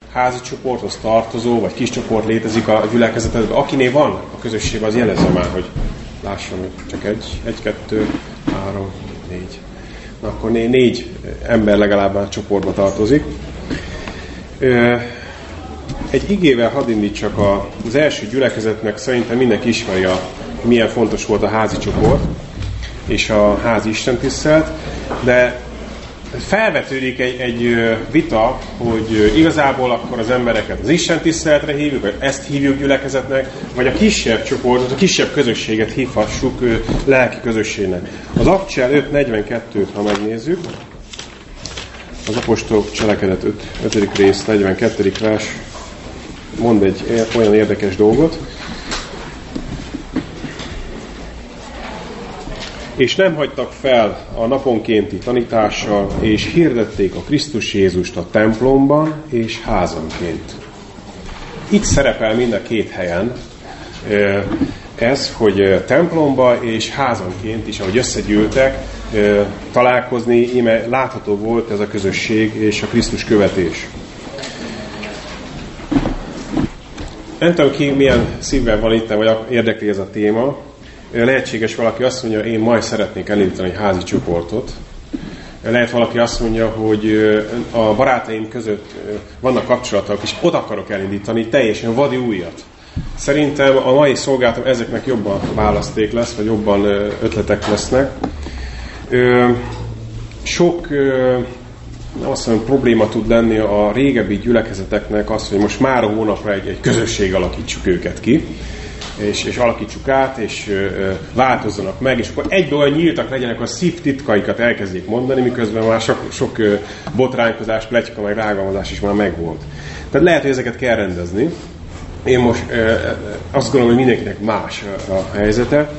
házi csoporthoz tartozó, vagy kis csoport létezik a gyülekezetedben. Akinél van a közösségben, az jelezze már, hogy lássam, hogy csak egy, kettő, 3, 4. Na, akkor 4 ember legalább a csoportba tartozik. Egy igével hadd indítsak az első gyülekezetnek, szerintem mindenki ismeri, milyen fontos volt a házi csoport és a házi istentisztelet, de felvetődik egy vita, hogy igazából akkor az embereket az istentiszteletre hívjuk, vagy ezt hívjuk gyülekezetnek, vagy a kisebb csoportot, a kisebb közösséget hívhassuk lelki közösségnek. Az Akcsel 5.42-t, ha megnézzük, az apostolok cselekedet 5. rész, 42. vers, mond egy olyan érdekes dolgot. És nem hagytak fel a naponkénti tanítással, és hirdették a Krisztus Jézust a templomban és házanként. Itt szerepel mind a két helyen ez, hogy templomba és házanként is, ahogy összegyűltek találkozni, íme látható volt ez a közösség és a Krisztus követés. Nem tudom ki milyen szívvel van itt, vagy érdekli ez a téma. Lehetséges valaki azt mondja, én majd szeretnék elindítani egy házi csoportot. Lehet valaki azt mondja, hogy a barátaim között vannak kapcsolatok, és ott akarok elindítani teljesen vadi újat. Szerintem a mai szolgálatom ezeknek jobban választék lesz, vagy jobban ötletek lesznek. Sok azt mondom, probléma tud lenni a régebbi gyülekezeteknek az, hogy most már a hónapra egy közösség alakítsuk őket ki, és alakítsuk át, és változzanak meg, és akkor egy olyan nyíltak legyenek, a szív titkaikat elkezdjék mondani, miközben már sok botránkozás, pletyka, meg rágalmazás is már megvolt. Tehát lehet, hogy ezeket kell rendezni. Én most azt gondolom, hogy mindenkinek más a helyzete.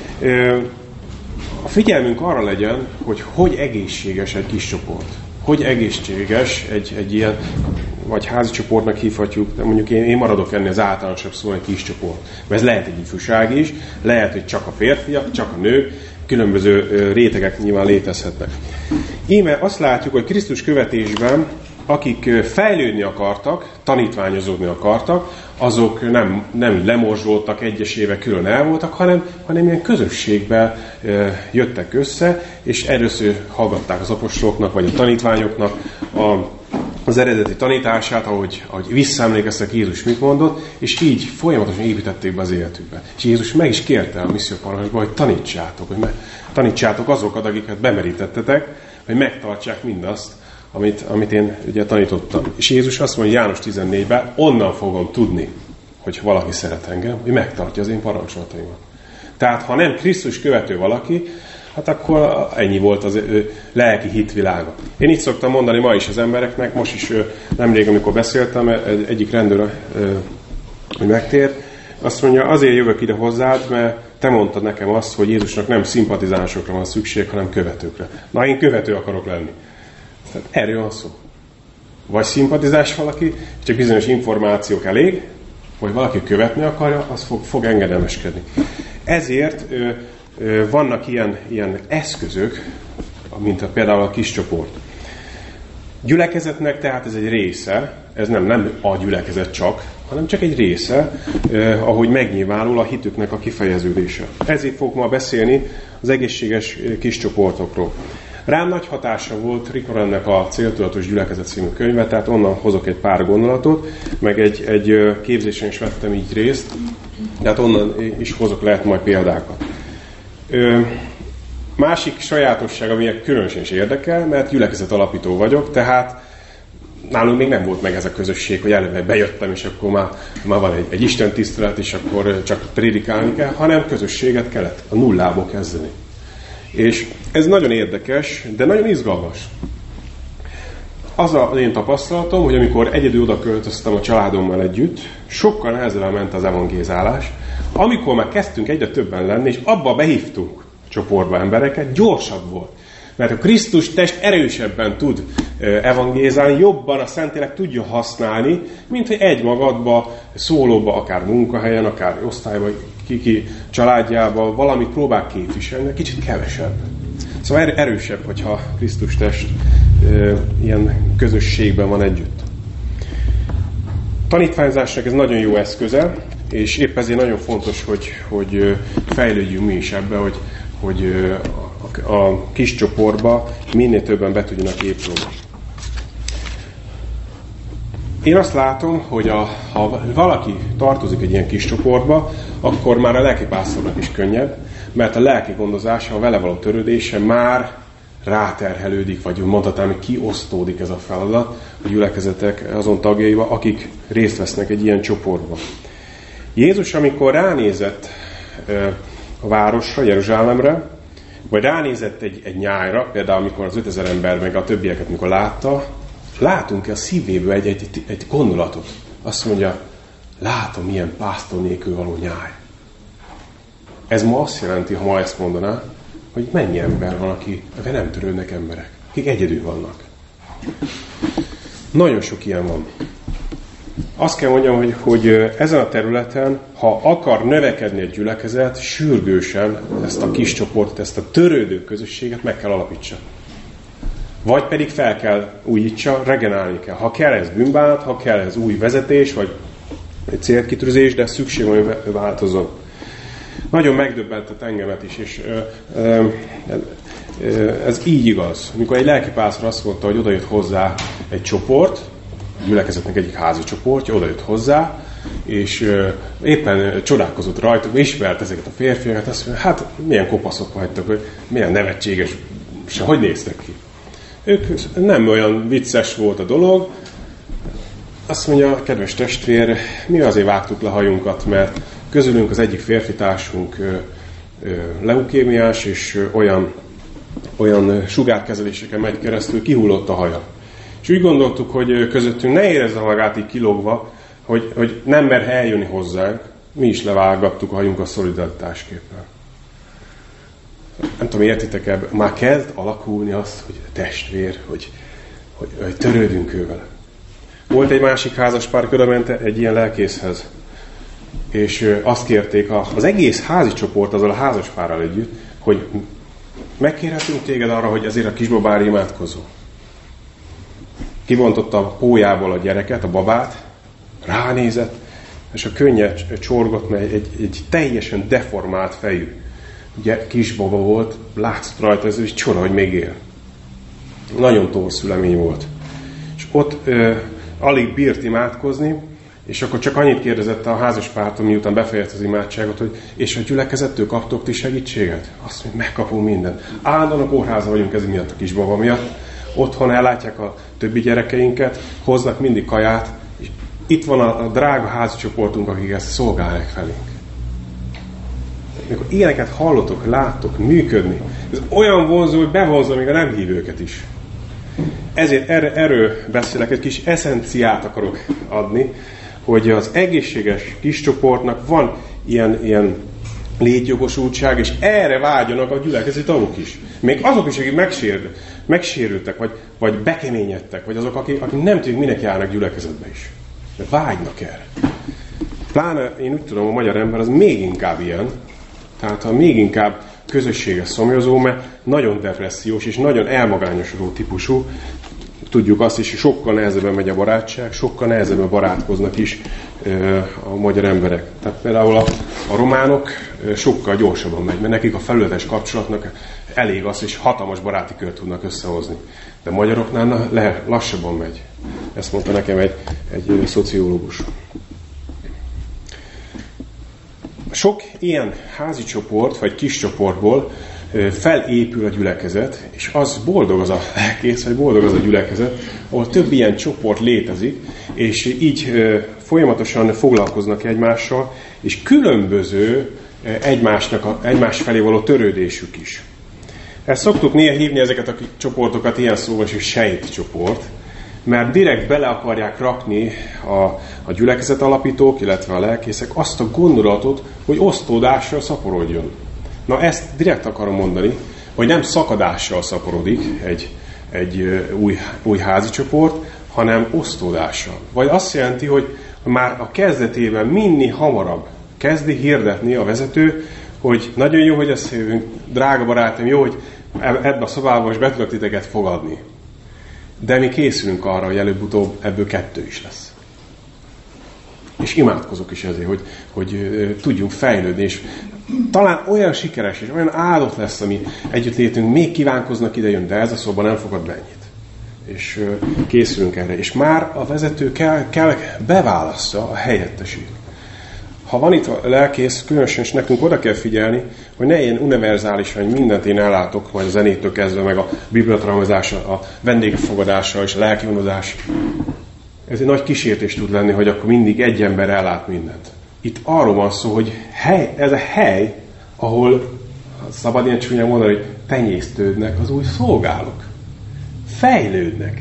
A figyelmünk arra legyen, hogy egészséges egy kis csoport. Hogy egészséges egy ilyen, vagy házi csoportnak hívhatjuk, de mondjuk én maradok ennél az általánosabb szó, egy kis csoport. Mert ez lehet egy ifjúság is, lehet, hogy csak a férfiak, csak a nők, különböző rétegek nyilván létezhetnek. Íme azt látjuk, hogy Krisztus követésben, akik fejlődni akartak, tanítványozódni akartak, azok nem lemorzsoltak, egyesével külön el voltak, hanem ilyen közösségben jöttek össze, és először hallgatták az apostoloknak, vagy a tanítványoknak az eredeti tanítását, ahogy visszaemlékeztek, Jézus mit mondott, és így folyamatosan építették be az életükbe. És Jézus meg is kérte a misszióparancsba, hogy tanítsátok azokat, akiket bemerítettetek, hogy megtartsák mindazt, amit én ugye tanítottam. És Jézus azt mondja János 14-ben, onnan fogom tudni, hogy valaki szeret engem, hogy megtartja az én parancsolataimat. Tehát, ha nem Krisztus követő valaki, hát akkor ennyi volt az lelki hitvilága. Én így szoktam mondani ma is az embereknek, most is nemrég, amikor beszéltem, egyik rendőr, hogy megtért, azt mondja, azért jövök ide hozzád, mert te mondtad nekem azt, hogy Jézusnak nem szimpatizánsokra van szükség, hanem követőkre. Na, én követő akarok lenni. Tehát erről van szó. Vagy szimpatizás valaki, csak bizonyos információk elég, vagy valaki követni akarja, az fog engedelmeskedni. Ezért vannak ilyen eszközök, mint például a kis csoport. Gyülekezetnek tehát ez egy része, ez nem a gyülekezet csak, hanem csak egy része, ahogy megnyilvánul a hitüknek a kifejeződése. Ezért fogok ma beszélni az egészséges kis csoportokról. Rám nagy hatása volt Rick Warrennek a Céltudatos Gyülekezet című könyve, tehát onnan hozok egy pár gondolatot, meg egy képzésen is vettem így részt, tehát onnan is hozok lehet majd példákat. Másik sajátosság, ami különösen is érdekel, mert gyülekezet alapító vagyok, tehát nálunk még nem volt meg ez a közösség, hogy előbb bejöttem, és akkor már van egy istentisztelet, és akkor csak prédikálni kell, hanem közösséget kellett a nullából kezdeni. És ez nagyon érdekes, de nagyon izgalmas. Az az én tapasztalatom, hogy amikor egyedül oda költöztem a családommal együtt, sokkal nehezebben ment az evangézálás. Amikor már kezdtünk egyre többen lenni, és abba behívtunk csoportba embereket, gyorsabb volt. Mert a Krisztus test erősebben tud evangézálni, jobban a Szentlélek tudja használni, mint hogy egymagadba, szólóba, akár munkahelyen, akár osztályban, ki családjában valamit próbál képviselni, kicsit kevesebb. Szóval erősebb, hogyha Krisztus test ilyen közösségben van együtt. tanítványzásnak ez nagyon jó eszköze, és épp ezért nagyon fontos, hogy fejlődjünk mi is ebbe, hogy a kis csoportba minél többen be tudjanak épülni. Én azt látom, hogy ha valaki tartozik egy ilyen kis csoportba, akkor már a lelkipásztornak is könnyebb, mert a lelki gondozása, a vele való törődése már ráterhelődik, vagy mondhatnám, hogy kiosztódik ez a feladat a gyülekezetek azon tagjaiba, akik részt vesznek egy ilyen csoportban. Jézus, amikor ránézett a városra, Jeruzsálemre, vagy ránézett egy nyájra, például amikor az 5000 ember meg a többieket, mikor látta, látunk-e a szívéből egy gondolatot. Azt mondja, látom, milyen pásztor nélkül való nyáj. Ez ma azt jelenti, ha ma ezt mondaná, hogy mennyi ember van, akik nem törődnek emberek, akik egyedül vannak. Nagyon sok ilyen van. Azt kell mondjam, hogy ezen a területen, ha akar növekedni egy gyülekezet, sürgősen ezt a kis csoportot, ezt a törődő közösséget meg kell alapítsa. Vagy pedig fel kell újítsa, regenerálni kell. Ha kell ez bűnbánat, ha kell ez új vezetés, vagy egy célkitűzés, de szükség van, hogy változzon. Nagyon megdöbbentett engemet is, és ez így igaz. Amikor egy lelkipásztor azt mondta, hogy odajött hozzá egy csoport, a gyülekezetnek egyik házi csoportja, odajött hozzá, és éppen csodálkozott rajtuk, ismert ezeket a férfiakat, azt mondja, hát milyen kopaszok vagytok, hogy milyen nevetséges, se hogy néztek ki. Ők nem olyan vicces volt a dolog. Azt mondja, kedves testvér, mi azért vágtuk le hajunkat, mert közülünk az egyik férfitársunk leukémiás, és olyan sugárkezeléseken megy keresztül, kihullott a haja. És úgy gondoltuk, hogy közöttünk ne érezze magát így kilógva, hogy nem mer eljönni hozzánk, mi is levágattuk a hajunkat szolidaritásképpen. Nem tudom, értitek ebben, már kezd alakulni azt, hogy testvér, hogy törődünk ővel. Volt egy másik házaspár, körülment egy ilyen lelkészhez, és azt kérték az egész házi csoport azzal a házaspárral együtt, hogy megkérhetünk téged arra, hogy ezért a kisbabára imádkozó. Kibontotta a pójából a gyereket, a babát, ránézett, és a könnyed csorgott, mert egy teljesen deformált fejű kisbaba volt, látszott rajta, ez egy csoda, hogy még él. Nagyon torszülemény volt. És ott alig bírt imádkozni, és akkor csak annyit kérdezett a házaspártól, miután befejezte az imádságot, hogy és a gyülekezettől kaptok ti segítséget? Azt mondja, megkapunk mindent. Állandóan a kórházban vagyunk ez miatt, a kisbaba miatt. Otthon ellátják a többi gyerekeinket, hoznak mindig kaját, és itt van a drága házi csoportunk, akik ezt szolgálják felénk. Amikor ilyeneket hallotok, láttok működni, ez olyan vonzó, hogy bevonzza még a nem hívőket is. Ezért erről beszélek, egy kis eszenciát akarok adni, hogy az egészséges kis csoportnak van ilyen létjogosultság, és erre vágyanak a gyülekezeti tagok is. Még azok is, akik megsérültek, vagy bekeményedtek, vagy azok, akik nem tudjuk, minek járnak gyülekezetbe is. De vágynak erre. Pláne én úgy tudom, a magyar ember az még inkább ilyen, tehát ha még inkább közösséges szomjazó, mert nagyon depressziós és nagyon elmagányosodó típusú, tudjuk azt is, hogy sokkal nehezebben megy a barátság, sokkal nehezebben barátkoznak is a magyar emberek. Tehát például a románok sokkal gyorsabban megy, mert nekik a felületes kapcsolatnak elég az, és hatalmas baráti kört tudnak összehozni. De a magyaroknál lassabban megy. Ezt mondta nekem egy szociológus. Sok ilyen házi csoport, vagy kis csoportból felépül a gyülekezet, és az boldog az a lelkész, vagy boldog az a gyülekezet, ahol több ilyen csoport létezik, és így folyamatosan foglalkoznak egymással, és különböző egymás felé való törődésük is. Ezt szoktuk néha hívni ezeket a csoportokat ilyen szóval, hogy sejtcsoport, mert direkt bele akarják rakni a gyülekezet alapítók, illetve a lelkészek azt a gondolatot, hogy osztódással szaporodjon. Na ezt direkt akarom mondani, hogy nem szakadással szaporodik egy új házi csoport, hanem osztódással. Vagy azt jelenti, hogy már a kezdetében minél hamarabb kezdi hirdetni a vezető, hogy nagyon jó, hogy ezt hívunk, drága barátom, jó, hogy ebbe a szobába most be tudok titeket fogadni. De mi készülünk arra, hogy előbb-utóbb ebből 2 is lesz. És imádkozok is ezért, hogy tudjunk fejlődni, és talán olyan sikeres és olyan áldott lesz, ami együttlétünk, még kívánkoznak idejön, de ez a szóban nem fogad be ennyit. És készülünk erre. És már a vezető kell beválassza a helyettesét. Ha van itt a lelkész, különösen is nekünk oda kell figyelni, hogy ne ilyen univerzálisan, hogy mindent én ellátok, majd a zenétől kezdve, meg a bibliatanulmázása, a vendégfogadása és a lelkivonozás. Ez egy nagy kísértés tud lenni, hogy akkor mindig egy ember ellát mindent. Itt arról van szó, hogy ez a hely, ahol, szabad ilyen csúnyán mondani, hogy tenyésztődnek az új szolgálók. Fejlődnek.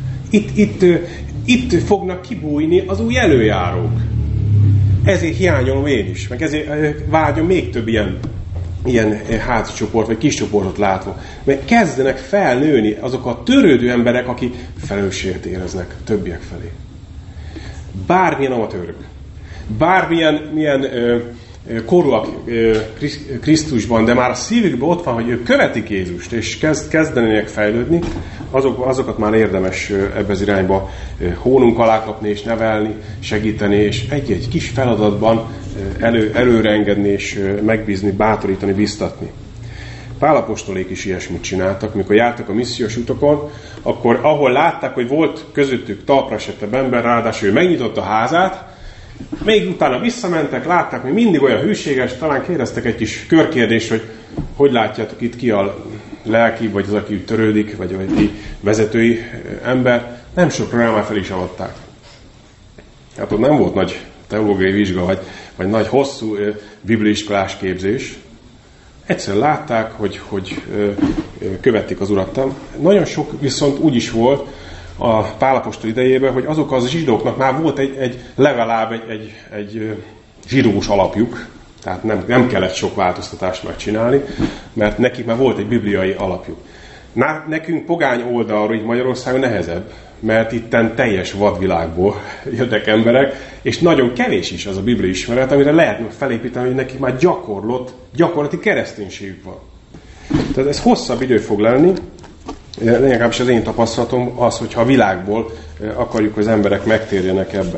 Itt fognak kibújni az új előjárók. Ezért hiányolom én is, meg ezért vágyom még több ilyen házi csoport, vagy kis csoportot látva. Mert kezdenek felnőni azok a törődő emberek, akik felelősséget éreznek a többiek felé. Bármilyen amatőrök, bármilyen korúak Krisztusban, de már a szívükben ott van, hogy ők követik Jézust, és kezdenének fejlődni, azokat már érdemes ebbe az irányba hónunk alá kapni, és nevelni, segíteni, és egy-egy kis feladatban előre engedni, és megbízni, bátorítani, biztatni. Pál apostolék is ilyesmit csináltak, mikor jártak a missziós utakon, akkor ahol látták, hogy volt közöttük talpra esettebb ember, ráadásul ő megnyitotta a házát, még utána visszamentek, látták, hogy mindig olyan hűséges, talán kérdeztek egy kis körkérdést, hogy látjátok itt ki a lelki, vagy az, aki törődik, vagy ki vezetői ember, nem sokra rá már fel is avatták. Hát ott nem volt nagy teológiai vizsga, vagy nagy hosszú bibliaiskolás képzés. Egyszerűen látták, hogy követték az Urat. Nagyon sok viszont úgy is volt a Pál apostol idejében, hogy azok az zsidóknak már volt legalább egy zsidós alapjuk, tehát nem kellett sok változtatást megcsinálni, mert nekik már volt egy bibliai alapjuk. Nekünk pogány oldalról így Magyarországon nehezebb, mert itten teljes vadvilágból jöttek emberek, és nagyon kevés is az a biblia ismeret, amire lehetne felépíteni, hogy nekik már gyakorlati kereszténységük van. Tehát ez hosszabb idő fog lenni, legalábbis az én tapasztalatom az, hogyha a világból akarjuk, hogy az emberek megtérjenek ebbe.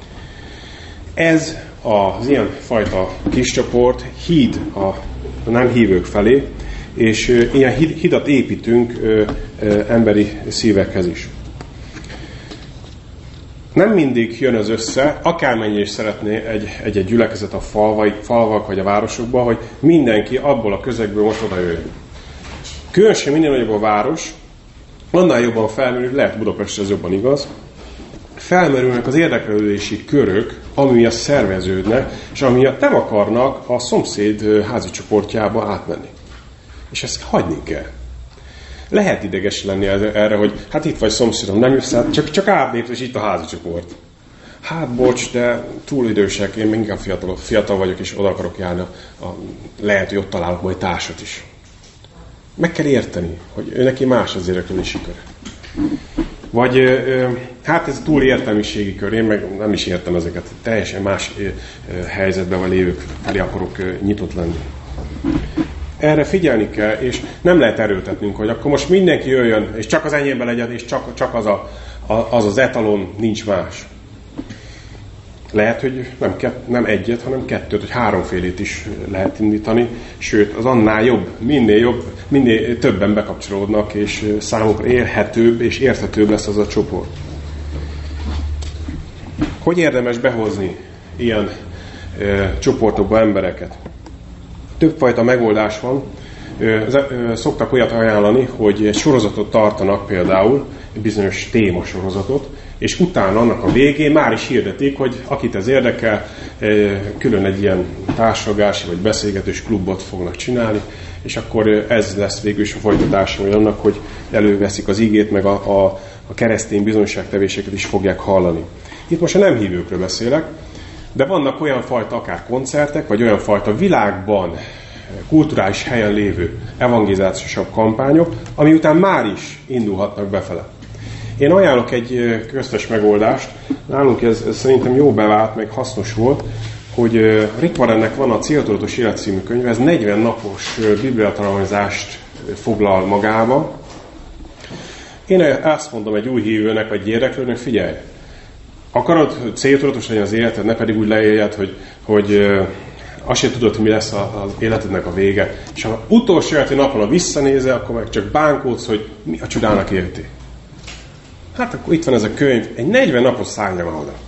Ez az ilyen fajta kis csoport híd a nem hívők felé, és ilyen hidat építünk emberi szívekhez is. Nem mindig jön az össze, akármennyire is szeretné egy gyülekezet a falvak vagy a városokban, hogy mindenki abból a közegből most oda jöjjön. Különösen minél nagyobb a város, annál jobban felmerül, lehet Budapestre ez jobban igaz, felmerülnek az érdeklődési körök, ami miatt szerveződnek, és ami miatt nem akarnak a szomszéd házi csoportjába átmenni. És ezt hagyni kell. Lehet ideges lenni erre, hogy hát itt vagy szomszédom, nem jössz át, csak átlépsz, és itt a házi csoport. Hát bocs, de túl idősek, én még inkább fiatal vagyok, és oda akarok járni, lehet, hogy ott találok majd társat is. Meg kell érteni, hogy neki más az érdeklődési kör. Vagy hát ez túl értelmiségi kör, én meg nem is értem ezeket. Teljesen más helyzetben vagy lévők felé akarok nyitott lenni. Erre figyelni kell, és nem lehet erőltetnünk, hogy akkor most mindenki jöjjön, és csak az enyémben legyen, és csak az etalon, nincs más. Lehet, hogy nem egyet, hanem kettőt, vagy háromfélét is lehet indítani, sőt, az annál jobb, minél többen bekapcsolódnak, és számukra élhetőbb és érthetőbb lesz az a csoport. Hogy érdemes behozni ilyen csoportokba embereket? Többfajta megoldás van. Szoktak olyat ajánlani, hogy egy sorozatot tartanak például, egy bizonyos témasorozatot, és utána annak a végén már is hirdetik, hogy akit ez érdekel, külön egy ilyen társalgási vagy beszélgetős klubot fognak csinálni, és akkor ez lesz végül is a folytatása annak, hogy előveszik az igét, meg a keresztény bizonyságtevéseket is fogják hallani. Itt most a nem hívőkről beszélek, de vannak olyan fajta akár koncertek, vagy olyan fajta világban, kulturális helyen lévő evangelizációs kampányok, ami után már is indulhatnak befele. Én ajánlok egy köztes megoldást, nálunk ez szerintem jó bevált, meg hasznos volt, hogy Rick Warrennek van a Céltudatos Élet című könyve, ez 40 napos bibliatanulmányt foglal magába. Én azt mondom egy új hívőnek, vagy érdeklődőnek, figyelj, akarod, céltudatos legyen az életed, ne pedig úgy leéljed, hogy azt sem tudod, hogy mi lesz az életednek a vége. És ha utolsó életi napon, ha visszanézel, akkor meg csak bánkódsz, hogy mi a csodának éltél. Hát akkor itt van ez a könyv, egy 40 napot szállja már oda.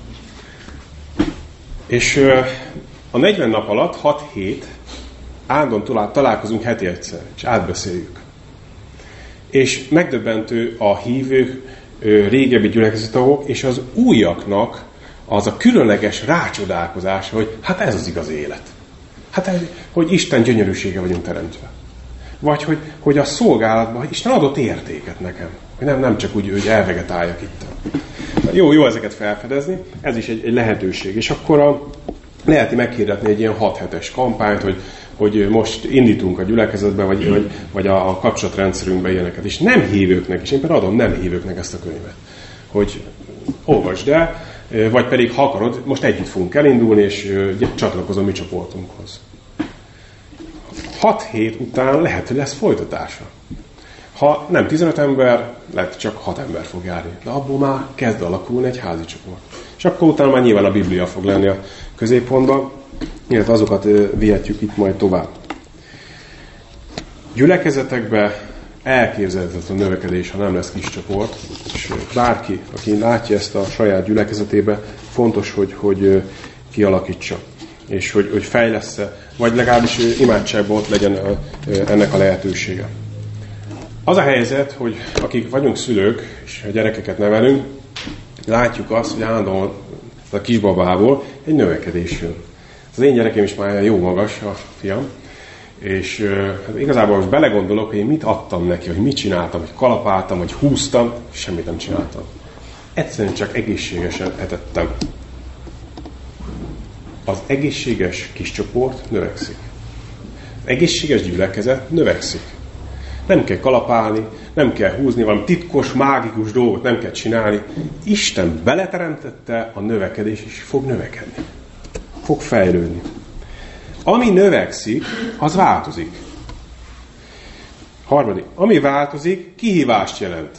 És a 40 nap alatt 6 hét állandóan találkozunk heti egyszer, és átbeszéljük. És megdöbbentő a hívők, régebbi gyülekezetagok, és az újaknak az a különleges rácsodálkozás, hogy hát ez az igaz élet. Hát, hogy Isten gyönyörűsége vagyunk teremtve. Vagy, hogy a szolgálatban Isten adott értéket nekem. Hogy nem csak úgy, hogy elvegetáljak itt. Jó ezeket felfedezni, ez is egy lehetőség. És akkor lehet meghirdetni egy ilyen 6 hetes kampányt, hogy most indítunk a gyülekezetbe, vagy a kapcsolatrendszerünkbe ilyeneket. És nem hívőknek, és én például adom nem hívőknek ezt a könyvet. Hogy olvasd el, vagy pedig, ha akarod, most együtt fogunk elindulni, és csatlakozom mi csoportunkhoz. 6 hét után lehet, hogy lesz folytatása. Ha nem 15 ember, lehet csak 6 ember fog járni. De abból már kezd alakulni egy házi csoport. És akkor utána már nyilván a Biblia fog lenni a középpontban, illetve azokat vihetjük itt majd tovább. Gyülekezetekben elképzelhetetlen növekedés, ha nem lesz kis csoport, és bárki, aki látja ezt a saját gyülekezetébe, fontos, hogy kialakítsa, és hogy fejlessze, vagy legalábbis imádságban ott legyen ennek a lehetősége. Az a helyzet, hogy akik vagyunk szülők, és a gyerekeket nevelünk, látjuk azt, hogy állandóan a kisbabából egy növekedés jön. Az én gyerekem is már jó magas, a fiam, és hát igazából most belegondolok, hogy én mit adtam neki, hogy mit csináltam, hogy kalapáltam, hogy húztam, semmit nem csináltam. Egyszerűen csak egészségesen etettem. Az egészséges kis csoport növekszik. Az egészséges gyülekezet növekszik. Nem kell kalapálni, nem kell húzni, valami titkos, mágikus dolgot nem kell csinálni. Isten beleteremtette a növekedés, és fog növekedni. Fog fejlődni. Ami növekszik, az változik. Harmadik. Ami változik, kihívást jelent.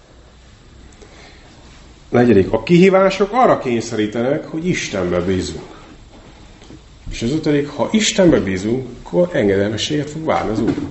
Negyedik. A kihívások arra kényszerítenek, hogy Istenbe bízunk. És az ötödik. Ha Istenbe bízunk, akkor engedelmességet fog várni az Úr.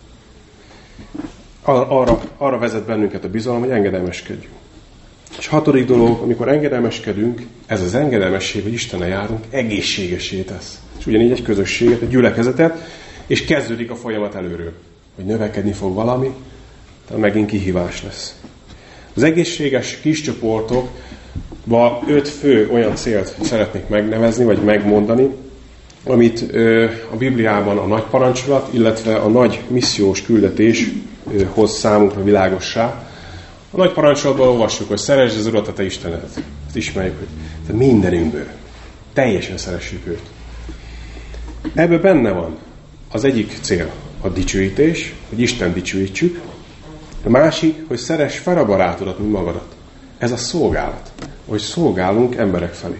Arra vezet bennünket a bizalom, hogy engedelmeskedjünk. És hatodik dolog, amikor engedelmeskedünk, ez az engedelmesség, hogy Istennel járunk, egészségessé tesz. És ugyanígy egy közösséget, egy gyülekezetet, és kezdődik a folyamat előről. Hogy növekedni fog valami, tehát megint kihívás lesz. Az egészséges kis csoportokban 5 fő olyan célt szeretnék megnevezni, vagy megmondani, amit a Bibliában a nagy parancsolat, illetve a nagy missziós küldetés hoz számunkra világossá. A nagy parancsolatban olvassuk, hogy szeresd az Urat, a te Istenedet. Ezt ismerjük, hogy mindenünkből. Teljesen szeressük őt. Ebből benne van az egyik cél, a dicsőítés, hogy Isten dicsőítsük. A másik, hogy szeress fel a barátodat, mint magadat. Ez a szolgálat, hogy szolgálunk emberek felé.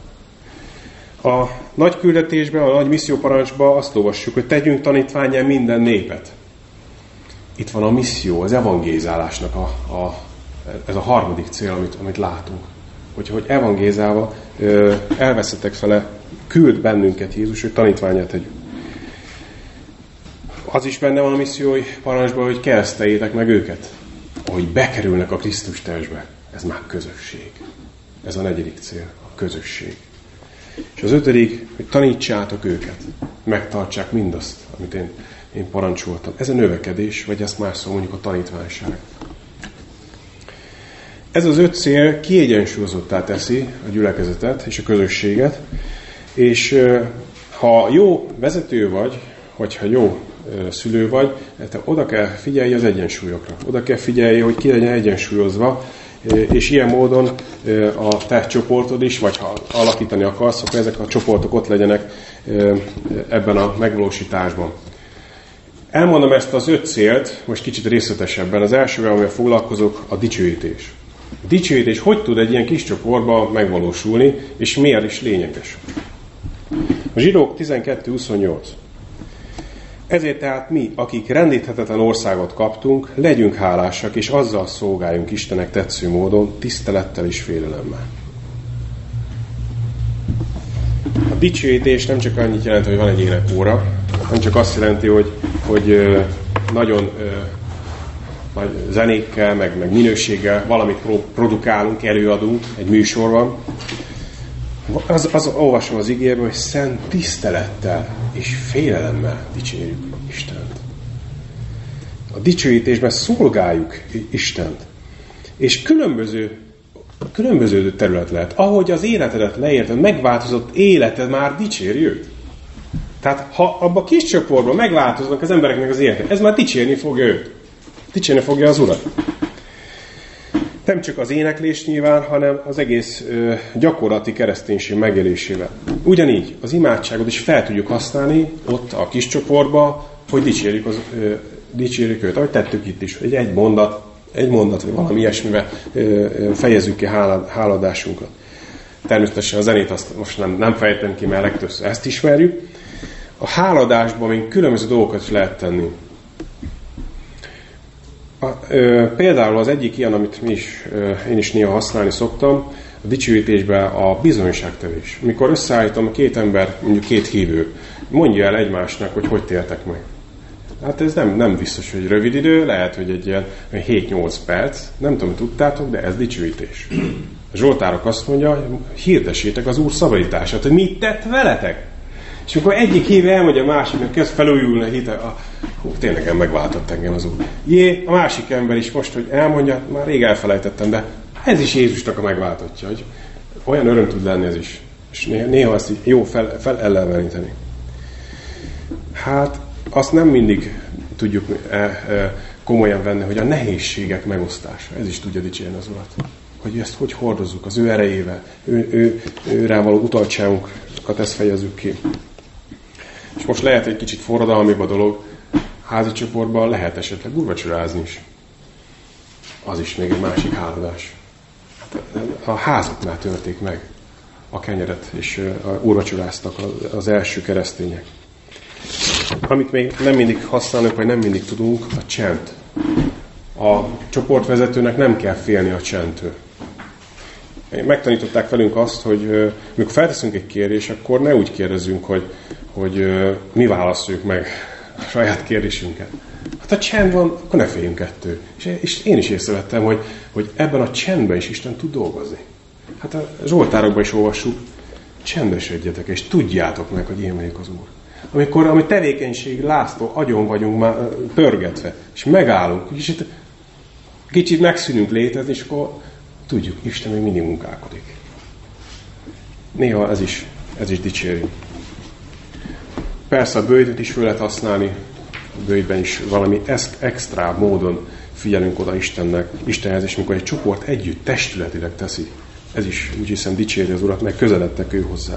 A nagy küldetésben, a nagy misszióparancsban azt olvassuk, hogy tegyünk tanítvánnyá minden népet. Itt van a misszió, az evangézálásnak ez a harmadik cél, amit látunk. Hogy evangézálva elveszettek fele, küld bennünket Jézus, hogy tanítvánnyá tegyük. Az is benne van a missziói parancsban, hogy kereszteljétek meg őket. Ahogy bekerülnek a Krisztus testbe. Ez már közösség. Ez a negyedik cél, a közösség. És az ötödik, hogy tanítsátok őket. Megtartsák mindazt, amit én parancsoltam. Ez a növekedés, vagy ezt más szó mondjuk a tanítványság. Ez az 5 cél kiegyensúlyozottá teszi a gyülekezetet és a közösséget, és ha jó vezető vagy ha jó szülő vagy, te oda kell figyelni az egyensúlyokra. Oda kell figyelni, hogy ki legyen egyensúlyozva, és ilyen módon a te csoportod is, vagy ha alakítani akarsz, akkor ezek a csoportok ott legyenek ebben a megvalósításban. Elmondom ezt az 5 célt, most kicsit részletesebben. Az elsővel, amivel foglalkozok, a dicsőítés. A dicsőítés hogy tud egy ilyen kis csoportban megvalósulni, és miért is lényeges? A Zsidók 12:28. Ezért tehát mi, akik rendíthetetlen országot kaptunk, legyünk hálásak, és azzal szolgáljunk Istennek tetsző módon, tisztelettel és félelemmel. dicsőítés nem csak annyit jelent, hogy van egy énekóra, nem csak azt jelenti, hogy nagyon nagy zenékkel, meg minőséggel valamit produkálunk, előadunk egy műsorban. Az olvasom az igében, hogy szent tisztelettel és félelemmel dicsérjük Istent. A dicsőítésben szolgáljuk Istent. És különböző terület lehet. Ahogy az életedet leérted, megváltozott életed már dicséri őt. Tehát ha abban a kis csoportban megváltoznak az embereknek az élete, ez már dicsérni fogja őt. Dicsérni fogja az Urat. Nem csak az éneklés nyilván, hanem az egész gyakorlati kereszténység megélésével. Ugyanígy az imádságot is fel tudjuk használni ott a kis csoportban, hogy dicsérjük őt. Ahogy tettük itt is, hogy egy mondat, vagy valami ilyesmivel fejezzük ki háladásunkat. Természetesen a zenét azt most nem fejtem ki, mert legtöbbször ezt ismerjük. A háladásban még különböző dolgokat is lehet tenni. Például az egyik ilyen, amit én is néha használni szoktam, a dicsőítésben a bizonyságtevés. Mikor összeállítom két ember, mondjuk két hívő, mondja el egymásnak, hogy tértek meg. Hát ez nem biztos, hogy rövid idő, lehet, hogy egy ilyen 7-8 perc, nem tudom, tudtátok, de ez dicsőítés. A Zsoltárok azt mondja, hogy hirdessétek az Úr szabadítását, hogy mit tett veletek. És amikor egyik híve elmondja a másiknak, kezd felújulni a hite, tényleg megváltott engem az Úr. A másik ember is most, hogy elmondja, már rég elfelejtettem, de ez is Jézusnak a megváltottja, hogy olyan öröm tud lenni ez is. És néha azt így jó felelleníteni. Hát azt nem mindig tudjuk komolyan venni, hogy a nehézségek megosztása, ez is tudja dicsérni az Urat. Hogy ezt hogy hordozzuk az ő erejével, ő rá való utaltságunkat, ezt fejezzük ki. És most lehet egy kicsit forradalmibb a dolog, házi csoportban lehet esetleg úrvacsorázni is. Az is még egy másik háladás. Hát a házaknál törték meg a kenyeret, és úrvacsoráztak az első keresztények. Amit még nem mindig használunk, vagy nem mindig tudunk, a csend. A csoportvezetőnek nem kell félni a csendtől. Megtanították velünk azt, hogy mikor felteszünk egy kérdést, akkor ne úgy kérdezzünk, hogy mi válaszoljuk meg a saját kérdésünket. Hát ha csend van, akkor ne féljünk ettől. És én is észrevettem, hogy ebben a csendben is Isten tud dolgozni. Hát a Zsoltárokban is olvassuk, csendesedjetek, és tudjátok meg, hogy én vagyok az Úr. Amikor tevékenység láztól agyon vagyunk már pörgetve, és megállunk, kicsit megszűnünk létezni, és akkor tudjuk, Isten még mindig munkálkodik. Néha ez is dicséri. Persze a bőjtöt is föl lehet használni, a bőjtben is valami extra módon figyelünk oda Istenhez, és mikor egy csoport együtt testületileg teszi, ez is úgy hiszem dicséri az Urat, meg közeledtek ő hozzá.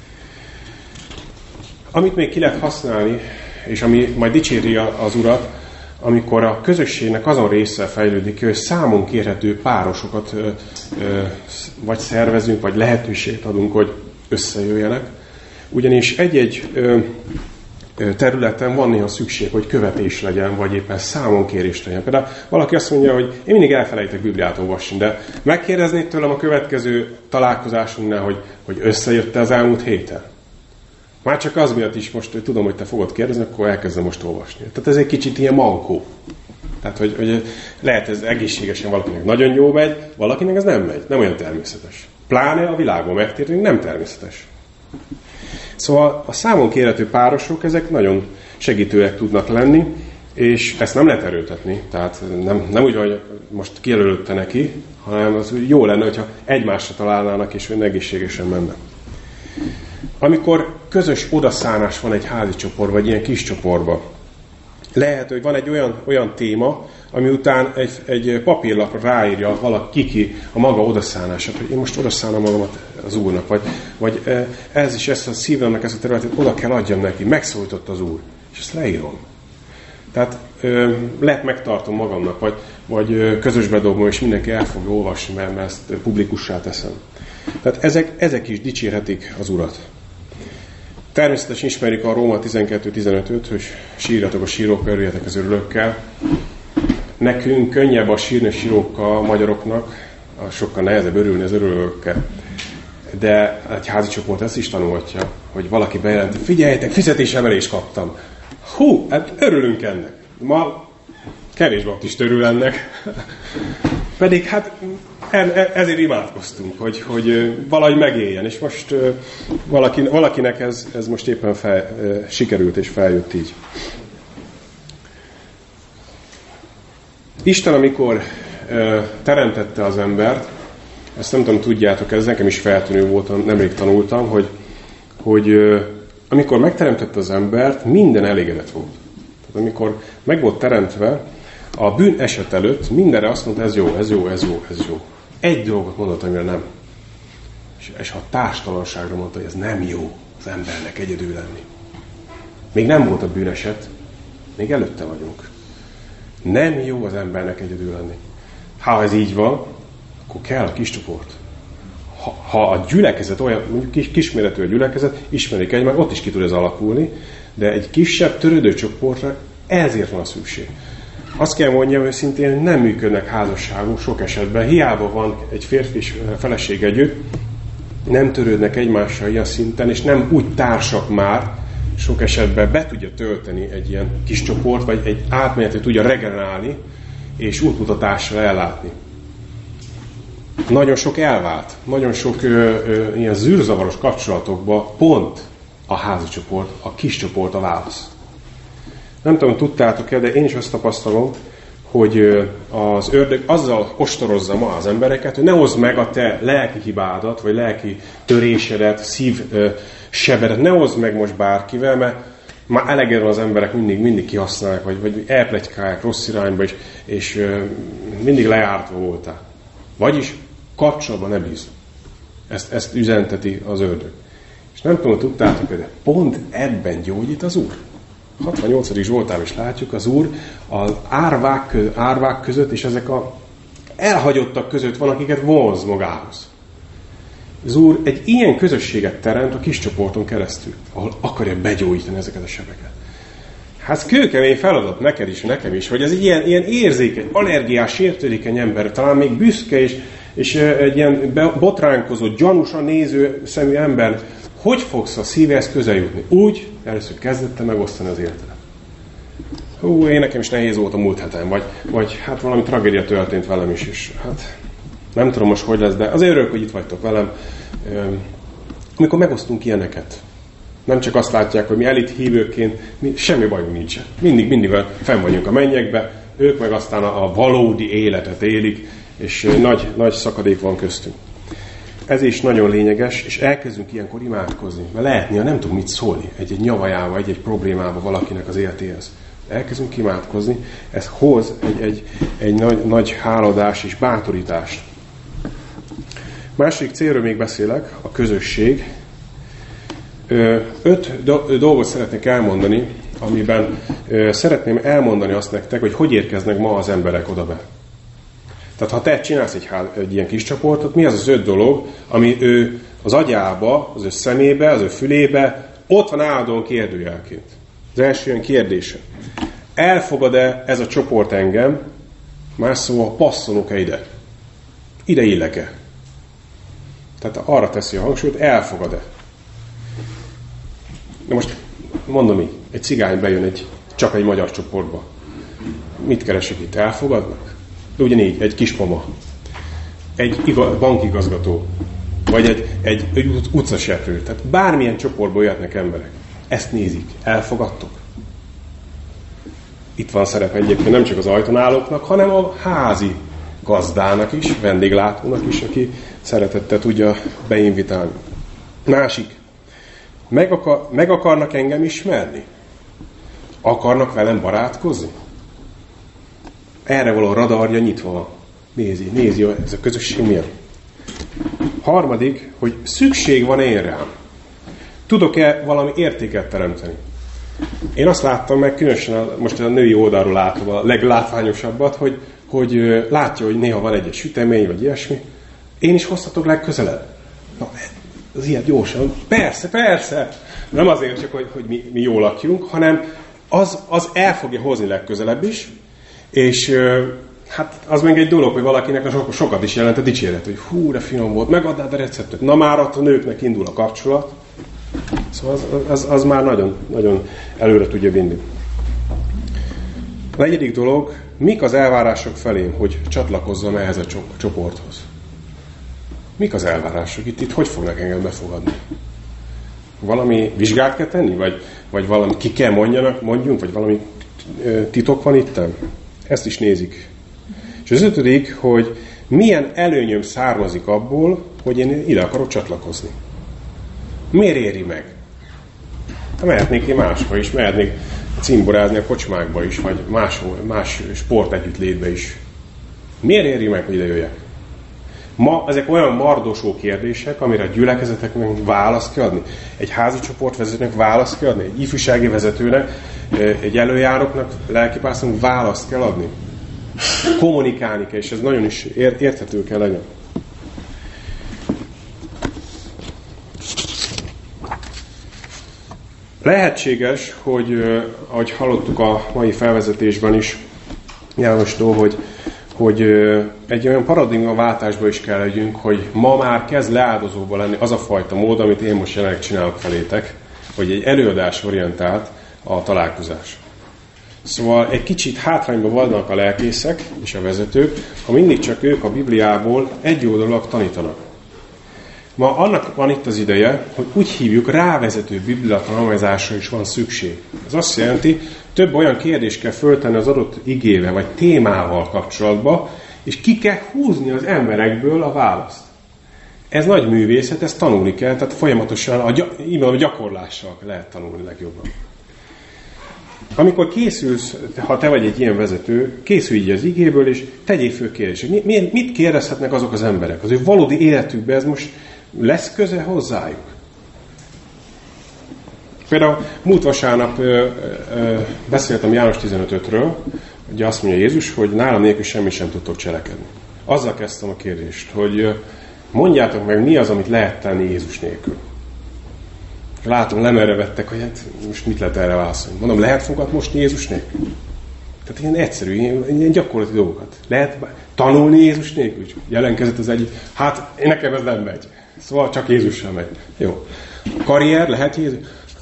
Amit még ki lehet használni, és ami majd dicséri az Urat, amikor a közösségnek azon része fejlődik ki, hogy számon kérhető párosokat vagy szervezünk, vagy lehetőséget adunk, hogy összejöjjenek. Ugyanis egy-egy területen van néha szükség, hogy követés legyen, vagy éppen számonkérés legyen. Például valaki azt mondja, hogy én mindig elfelejtek Bibliát olvasni, de megkérdeznék tőlem a következő találkozásunknál, hogy összejött-e az elmúlt héten? Már csak az miatt is most, hogy tudom, hogy te fogod kérdezni, akkor elkezdem most olvasni. Tehát ez egy kicsit ilyen mankó. Tehát, hogy lehet ez egészségesen valakinek nagyon jó megy, valakinek ez nem megy. Nem olyan természetes. Pláne a világban megtérni nem természetes. Szóval a számon kérhető párosok, ezek nagyon segítőek tudnak lenni, és ezt nem lehet erőltetni. Tehát nem úgy, hogy most kijelölötte neki, hanem az jó lenne, hogyha egymásra találnának, és egészségesen mennek. Amikor közös odaszánás van egy házi csoport, vagy ilyen kis csoportban, lehet, hogy van egy olyan téma, ami után egy papírlapra ráírja valaki a maga odaszánását, hogy én most odaszánom magamat az Úrnak, vagy ezt a szívemnek ezt a területet oda kell adjam neki, megszólított az Úr, és ezt leírom. Tehát lehet megtartom magamnak, vagy közösbe dobom, és mindenki el fogja olvasni, mert ezt publikussá teszem. Tehát ezek is dicsérhetik az Urat. Természetesen ismerjük a Róma 12-15-öt, hogy sírjatok a sírókkal, örüljetek az örülőkkel. Nekünk könnyebb a sírni sírókkal a magyaroknak, sokkal nehezebb örülni az örülőkkel. De egy házi csoport ezt is tanulhatja, hogy valaki bejelenti, figyeljetek, fizetésemelést kaptam. Hú, hát örülünk ennek. Ma kevés baptist örül ennek. Pedig hát ezért imádkoztunk, hogy valahogy megéljen. És most valakinek ez most éppen sikerült és feljött így. Isten, amikor teremtette az embert, ezt nem tudom, tudjátok, ez nekem is feltűnő volt, nemrég tanultam, hogy amikor megteremtette az embert, minden elégedett volt. Tehát amikor meg volt teremtve, a bűn eset előtt mindenre azt mondta, ez jó, ez jó, ez jó, ez jó. Egy dolgot mondott, amire nem. És a társtalanságra mondta, hogy ez nem jó az embernek egyedül lenni. Még nem volt a bűneset, még előtte vagyunk. Nem jó az embernek egyedül lenni. Ha ez így van, akkor kell a kis csoport. Ha a gyülekezet olyan, mondjuk kisméretű a gyülekezet, ismerik egymást, ott is ki tud ez alakulni, de egy kisebb törődő csoportra ezért van a szükség. Azt kell mondjam őszintén, hogy nem működnek házasságok sok esetben. Hiába van egy férfi és feleség együtt, nem törődnek egymással ilyen szinten, és nem úgy társak már, sok esetben be tudja tölteni egy ilyen kis csoport, vagy egy átmenetet tudja regenerálni, és útmutatással ellátni. Nagyon sok elvált, nagyon sok ilyen zűrzavaros kapcsolatokban pont a házi csoport, a kis csoport a válasz. Nem tudom, tudtátok-e, de én is azt tapasztalom, hogy az ördög azzal ostorozza ma az embereket, hogy ne hozd meg a te lelki hibádat, vagy lelki törésedet, szívsebedet, ne hozd meg most bárkivel, mert már eleged van az emberek, mindig kihasználják, vagy elpletykálják rossz irányba, és mindig lejártva voltál. Vagyis kapcsolatban ne bíz. Ezt üzenteti az ördög. És nem tudom, tudtátok, de pont ebben gyógyít az Úr. 68. Zsoltárban is látjuk, az Úr az árvák között, és ezek a elhagyottak között van, akiket vonz magához. Az Úr egy ilyen közösséget teremt a kis csoporton keresztül, ahol akarja begyógyítani ezeket a sebeket. Hát kőkemény feladat neked is, nekem is, hogy ez egy ilyen érzékeny, allergiás, sértődékeny ember, talán még büszke, és egy ilyen botránkozott, gyanúsan néző szemű ember, hogy fogsz a szívéhez közel jutni? Úgy, először kezdette megosztani az életedet. Én nekem is nehéz volt a múlt héten, vagy hát valami tragédia történt velem is, és hát nem tudom most, hogy lesz, de azért örülök, hogy itt vagytok velem. Amikor megosztunk ilyeneket, nem csak azt látják, hogy mi elit hívőként, semmi bajunk nincsen. Mindig fenn vagyunk a mennyekbe, ők meg aztán a valódi életet élik, és nagy szakadék van köztünk. Ez is nagyon lényeges, és elkezdünk ilyenkor imádkozni, mert lehet néha nem tudunk mit szólni egy nyavajába, egy problémába valakinek az életéhez. Elkezdünk imádkozni, ez hoz egy nagy háladás és bátorítást. Második célról még beszélek, a közösség. 5 dolgot szeretnék elmondani, amiben szeretném elmondani azt nektek, hogy érkeznek ma az emberek oda be. Tehát ha te csinálsz egy ilyen kis csoportot, mi az az 5 dolog, ami ő az agyába, az ő szemébe, az ő fülébe, ott van állandóan kérdőjelként. Az első ilyen kérdése. Elfogad-e ez a csoport engem? Más szóval passzolok-e ide? Ide illek-e? Tehát arra teszi a hangsúlyt, elfogad-e? De most mondom így, egy cigány bejön csak egy magyar csoportba. Mit keresik itt? Elfogadnak? De ugyanígy, egy kispama, egy bankigazgató, vagy egy utcaseprő. Tehát bármilyen csoportból jöhetnek emberek. Ezt nézik. Elfogadtok? Itt van szerep egyébként nem csak az ajtónálóknak, hanem a házi gazdának is, vendéglátónak is, aki szeretettel tudja beinvitálni. Másik. Meg akarnak engem ismerni? Akarnak velem barátkozni? Erre való radarja nyitva van. Nézi, ez a közösség milyen. Harmadik, hogy szükség van én rám. Tudok-e valami értéket teremteni? Én azt láttam meg, különösen most a női oldalról látom a leglátványosabbat, hogy látja, hogy néha van egy sütemény, vagy ilyesmi. Én is hozhatok legközelebb. Na, az ilyen gyorsan. Persze. Nem azért csak, hogy mi jól lakjunk, hanem az el fogja hozni legközelebb is, és hát az még egy dolog, hogy valakinek sokat is jelent a dicséret, hogy hú, de finom volt, megadnád a receptet. Na már ott a nőknek indul a kapcsolat. Szóval az már nagyon, nagyon előre tudja vinni. A negyedik dolog, mik az elvárások felém, hogy csatlakozzam ehhez a csoporthoz? Mik az elvárások? Itt hogy fognak engem befogadni? Valami vizsgát kell tenni? Vagy valami ki kell mondjunk? Vagy valami titok van itt? Ezt is nézik. És az ötödik, hogy milyen előnyöm származik abból, hogy én ide akarok csatlakozni. Miért éri meg? Mehetnék én máshol is, mehetnék cimborázni a kocsmákba is, vagy más sportegyüttlétbe is. Miért éri meg, hogy ide jöjjek? Ma ezek olyan mardosó kérdések, amire a gyülekezeteknek választ kell adni. Egy házi csoportvezetőnek választ kell adni, egy ifjúsági vezetőnek, egy előjáróknak, lelkipásztornak választ kell adni. Kommunikálni kell, és ez nagyon is érthető kell legyen. Lehetséges, hogy ahogy hallottuk a mai felvezetésben is Jánostól, hogy egy olyan paradigmaváltásba is kell legyünk, hogy ma már kezd leáldozóba lenni az a fajta mód, amit én most jelenleg csinálok felétek, hogy egy előadás orientált a találkozás. Szóval egy kicsit hátrányban vannak a lelkészek és a vezetők, ha mindig csak ők a Bibliából egyoldalúak tanítanak. Ma annak van itt az ideje, hogy úgy hívjuk, rávezető bibliatanulmányzásra is van szükség. Ez azt jelenti, több olyan kérdést kell föltenni az adott igével, vagy témával kapcsolatban, és ki kell húzni az emberekből a választ. Ez nagy művészet, ezt tanulni kell, tehát folyamatosan a gyakorlással lehet tanulni legjobban. Amikor készülsz, ha te vagy egy ilyen vezető, készülj így az igéből, és tegyél föl kérdést. Mit kérdezhetnek azok az emberek? Az ő valódi életükben ez most lesz köze hozzájuk? Például múlt vasárnap beszéltem János 15-ről, ugye azt mondja Jézus, hogy nálam nélkül semmi sem tudtok cselekedni. Azzal kezdtem a kérdést, hogy mondjátok meg, mi az, amit lehet tenni Jézus nélkül. Látom, lemerevettek, hogy hát most mit lehet erre válaszolni. Mondom, lehet fogadmosni Jézus nélkül? Tehát ilyen egyszerű, ilyen gyakorlati dolgokat. Lehet tanulni Jézus nélkül? Jelenkezett az egyik. Hát nekem ez nem megy. Szóval csak Jézussal megy. Jó. Karrier, lehet Jézus?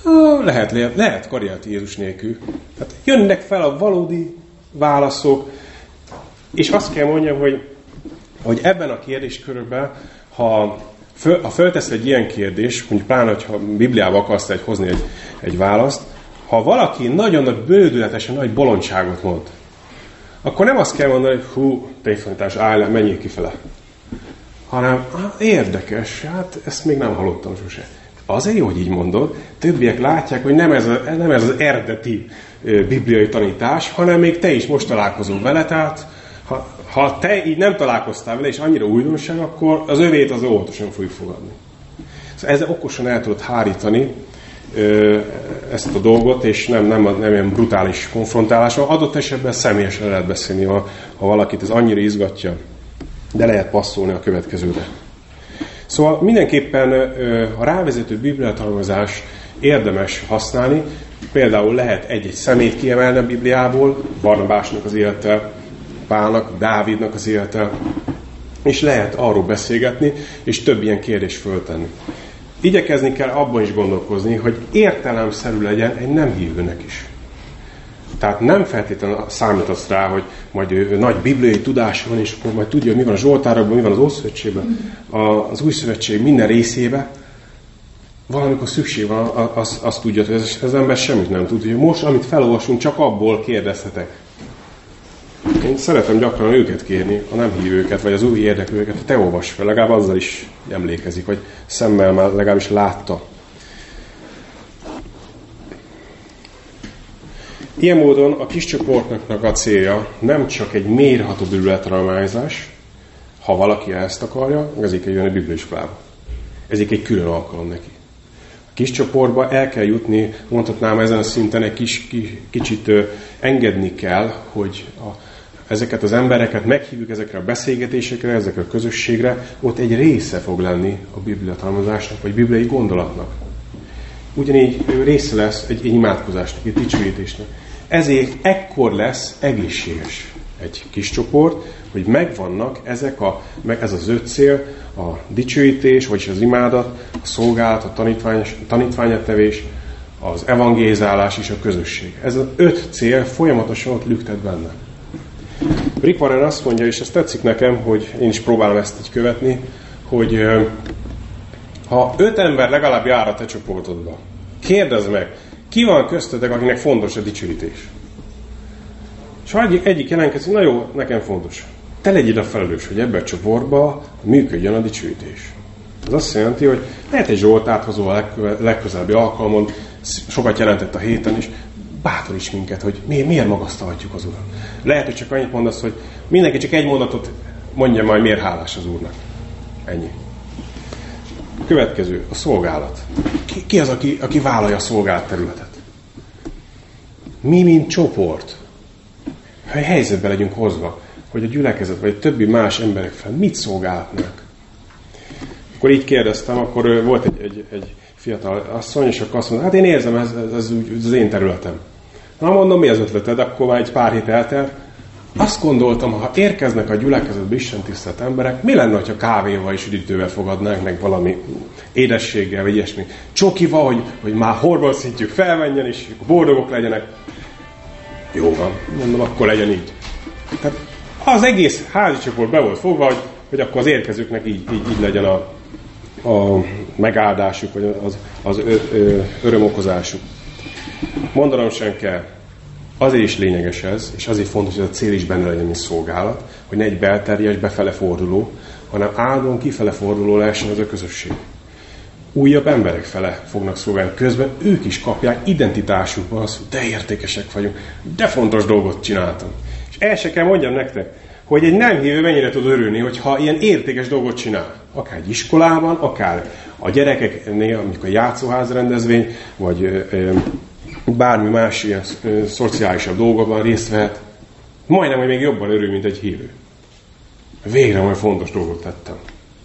Lehet karriert Jézus nélkül. Tehát jönnek fel a valódi válaszok, és azt kell mondjam, hogy ebben a kérdéskörben, ha föltesz egy ilyen kérdés, mondjuk pláne, hogyha Bibliába akarsz hozni egy választ, ha valaki nagyon nagy bődületesen nagy bolondságot mond, akkor nem azt kell mondani, hogy hú, tévtanítás, állj le, menjél kifele. Hanem, érdekes, hát ezt még nem hallottam sose. Azért jó, hogy így mondod, többiek látják, hogy nem ez az eredeti bibliai tanítás, hanem még te is most találkozol vele, tehát ha te így nem találkoztál vele, és annyira újdonság, akkor az övét az óvatosan fogjuk fogadni. Szóval ezzel okosan el tudod hárítani ezt a dolgot, és nem ilyen brutális konfrontálásra. Adott esetben személyesen lehet beszélni, ha valakit ez annyira izgatja, de lehet passzolni a következőre. Szóval mindenképpen a rávezető bibliatanulmányzás érdemes használni. Például lehet egy-egy szemét kiemelni a Bibliából, Barnabásnak az élete, Pálnak, Dávidnak az élete, és lehet arról beszélgetni, és több ilyen kérdést föltenni. Igyekezni kell abban is gondolkozni, hogy értelemszerű legyen egy nem hívőnek is. Tehát nem feltétlenül számítasz rá, hogy majd ő nagy bibliai tudása van, és majd tudja, hogy mi van a Zsoltárokban, mi van az Ószövetségben, az Új Szövetség minden részében. Valamikor szükség van, azt tudja, hogy ez az ember semmit nem tud. Hogy most, amit felolvasunk, csak abból kérdezhetek. Én szeretem gyakran őket kérni, a nem hívőket, vagy az új érdeklőket, hogy te olvass fel, legalább azzal is emlékezik, vagy szemmel már legalábbis látta. Ilyen módon a kis csoportnak a célja nem csak egy mélyreható bibliatanulmányzás, ha valaki ezt akarja, ezért kell jönni a bibliaiskolába. Ezért egy külön alkalom neki. A kis csoportba el kell jutni, mondhatnám ezen a szinten egy kicsit engedni kell, hogy ezeket az embereket meghívjuk ezekre a beszélgetésekre, ezekre a közösségre, ott egy része fog lenni a bibliatanulmányzásnak, vagy bibliai gondolatnak. Ugyanígy része lesz egy imádkozásnak, egy dicsőítésnek. Ezért ekkor lesz egészséges. egy kis csoport, hogy megvannak ez az 5 cél, a dicsőítés, vagyis az imádat, a szolgálat, a tanítványattevés, az evangélizálás és a közösség. Ez az 5 cél folyamatosan ott lüktet benne. Rick Warren azt mondja, és ez tetszik nekem, hogy én is próbálom ezt így követni, hogy ha 5 ember legalább jár a te csoportodba, kérdezd meg, ki van köztetek, akinek fontos a dicsőítés? És ha egyik jelentkezik, na jó, nekem fontos. Te legyél a felelős, hogy ebben a csoportban működjön a dicsőítés. Ez azt jelenti, hogy lehet egy Zsoltárt hozó a legközelebbi alkalmon, sokat jelentett a héten is, bátoríts minket, hogy miért magasztalhatjuk az Urat. Lehet, hogy csak annyit mondasz, hogy mindenki csak egy mondatot mondja majd, miért hálás az Úrnak. Ennyi. Következő, a szolgálat. Ki az, aki vállalja a szolgálat területet? Mi, mint csoport, ha egy helyzetbe legyünk hozva, hogy a gyülekezet, vagy a többi más emberek fel mit szolgálhatnak. Akkor így kérdeztem, akkor volt egy fiatal asszony, és akkor azt mondta, hát én érzem, ez az én területem. Na mondom, mi az ötleted? Akkor már egy pár hét eltelt. Azt gondoltam, ha érkeznek a gyülekezetbe istentisztelt emberek, mi lenne, ha kávéval és üdítővel fogadnánk, meg valami édességgel, vagy ilyesmi. Csokival, hogy már horgonszintjük felmenjen, és boldogok legyenek. Jó van, mondom, akkor legyen így. Tehát az egész házi csoport be volt fogva, hogy akkor az érkezőknek így legyen a megáldásuk, vagy az örömokozásuk. Mondanom sem kell, azért is lényeges ez, és azért fontos, hogy a cél is benne legyen, mint szolgálat, hogy ne egy belterjes, befele forduló, hanem áldon kifele forduló lehessen ez a közösség. Újabb emberek fele fognak szolgálni. Közben ők is kapják identitásukban azt, hogy de értékesek vagyunk, de fontos dolgot csináltam. És el se kell mondjam nektek, hogy egy nem hívő mennyire tud örülni, hogyha ilyen értékes dolgot csinál. Akár egy iskolában, akár a gyerekeknél, amikor játszóház rendezvény, vagy bármi más ilyen szociálisabb dolgokban részt vehet, majdnem, hogy még jobban örül, mint egy hívő. Végre majd fontos dolgot tettem.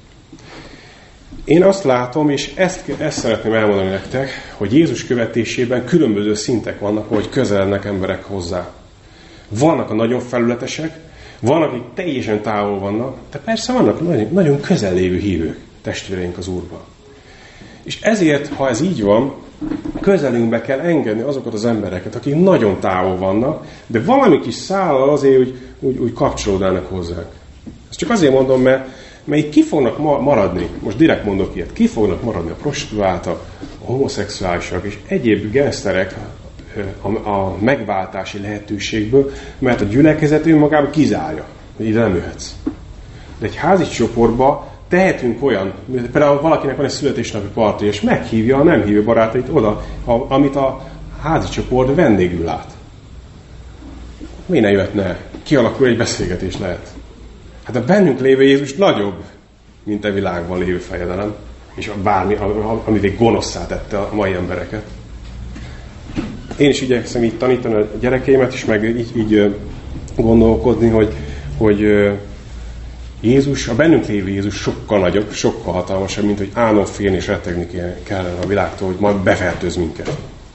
Én azt látom, és ezt szeretném elmondani nektek, hogy Jézus követésében különböző szintek vannak, hogy közelednek emberek hozzá. Vannak a nagyon felületesek, vannak, akik teljesen távol vannak, de persze vannak nagyon közel lévő hívők, testvéreink az Úrban. És ezért, ha ez így van, közelünkbe kell engedni azokat az embereket, akik nagyon távol vannak, de valami kis szállal azért úgy kapcsolódnának hozzánk. Ezt csak azért mondom, mert így ki fognak maradni, most direkt mondok ilyet, ki fognak maradni a prostituáltak, a homoszexuálisak és egyéb gengszterek a megváltási lehetőségből, mert a gyülekezet önmagában kizárja, hogy ide nem jöhetsz. De egy házi csoportba tehetünk olyan, például valakinek van egy születésnapi parti, és meghívja a nem hívő barátait oda, amit a házi csoport vendégül lát. Mi ne jöhetne? Kialakul egy beszélgetés lehet. Hát a bennünk lévő Jézus nagyobb, mint a világban lévő fejedelem, és bármi, amit egy gonoszszá tette a mai embereket. Én is igyekszem így tanítani a gyerekeimet, és meg így gondolkodni, hogy Jézus, a bennünk lévő Jézus sokkal nagyobb, sokkal hatalmasabb, mint hogy állandóan félni és rettegni kellene a világtól, hogy majd befertőz minket.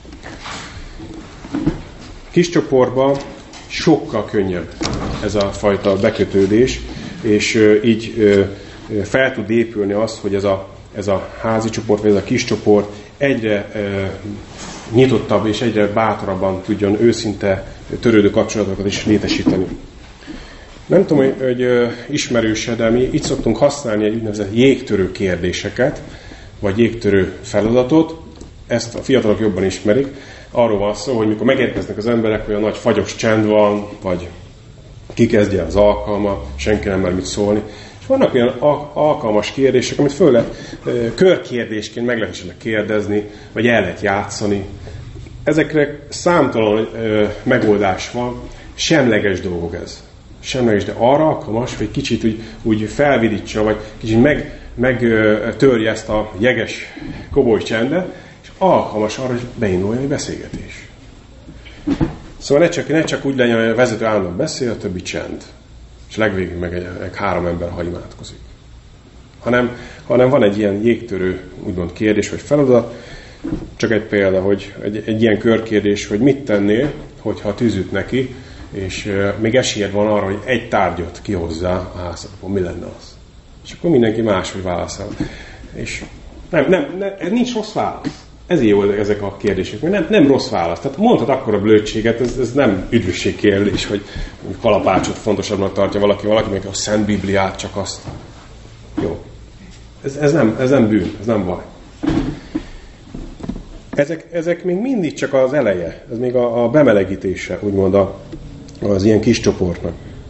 Kis csoportban sokkal könnyebb ez a fajta bekötődés, és így fel tud épülni az, hogy ez a házi csoport, vagy ez a kis csoport egyre nyitottabb és egyre bátrabban tudjon őszinte törődő kapcsolatokat is létesíteni. Nem tudom, hogy ismerőse, de mi így szoktunk használni egy úgynevezett jégtörő kérdéseket, vagy jégtörő feladatot. Ezt a fiatalok jobban ismerik. Arról van szó, hogy mikor megérkeznek az emberek, olyan nagy fagyos csend van, vagy kikezdje az alkalma, senki nem mer mit szólni. És vannak olyan alkalmas kérdések, amit föl lehet körkérdésként meg lehet kérdezni, vagy el lehet játszani. Ezekre számtalan megoldás van, semleges dolgok ez. Semleges, de arra alkalmas, hogy kicsit úgy felvidítsa, vagy kicsit megtörje ezt a jeges koboly csendet, és alkalmas arra, hogy beinduljon egy beszélgetés. Szóval ne csak úgy legyen, hogy a vezető állandóan beszél, a többi csend. És legvégén meg egy 3 ember, ha imádkozik. Hanem van egy ilyen jégtörő, úgymond kérdés, vagy feladat. Csak egy példa, hogy egy ilyen körkérdés, hogy mit tennél, hogyha a tűz üt neki, és még esélyed van arra, hogy egy tárgyat kihozzá a házadból, mi lenne az? És akkor mindenki máshogy válaszol. És nincs rossz válasz. Ezért jó ezek a kérdések, mert nem rossz válasz. Tehát mondhat akkor a blödséget, ez nem üdvösségkérdés, hogy kalapácsot fontosabbnak tartja valaki, meg a Szent Bibliát, csak azt. Jó. Ez nem bűn, ez nem baj. Ezek még mindig csak az eleje, ez még a bemelegítése, úgymond az ilyen kis csoportnak.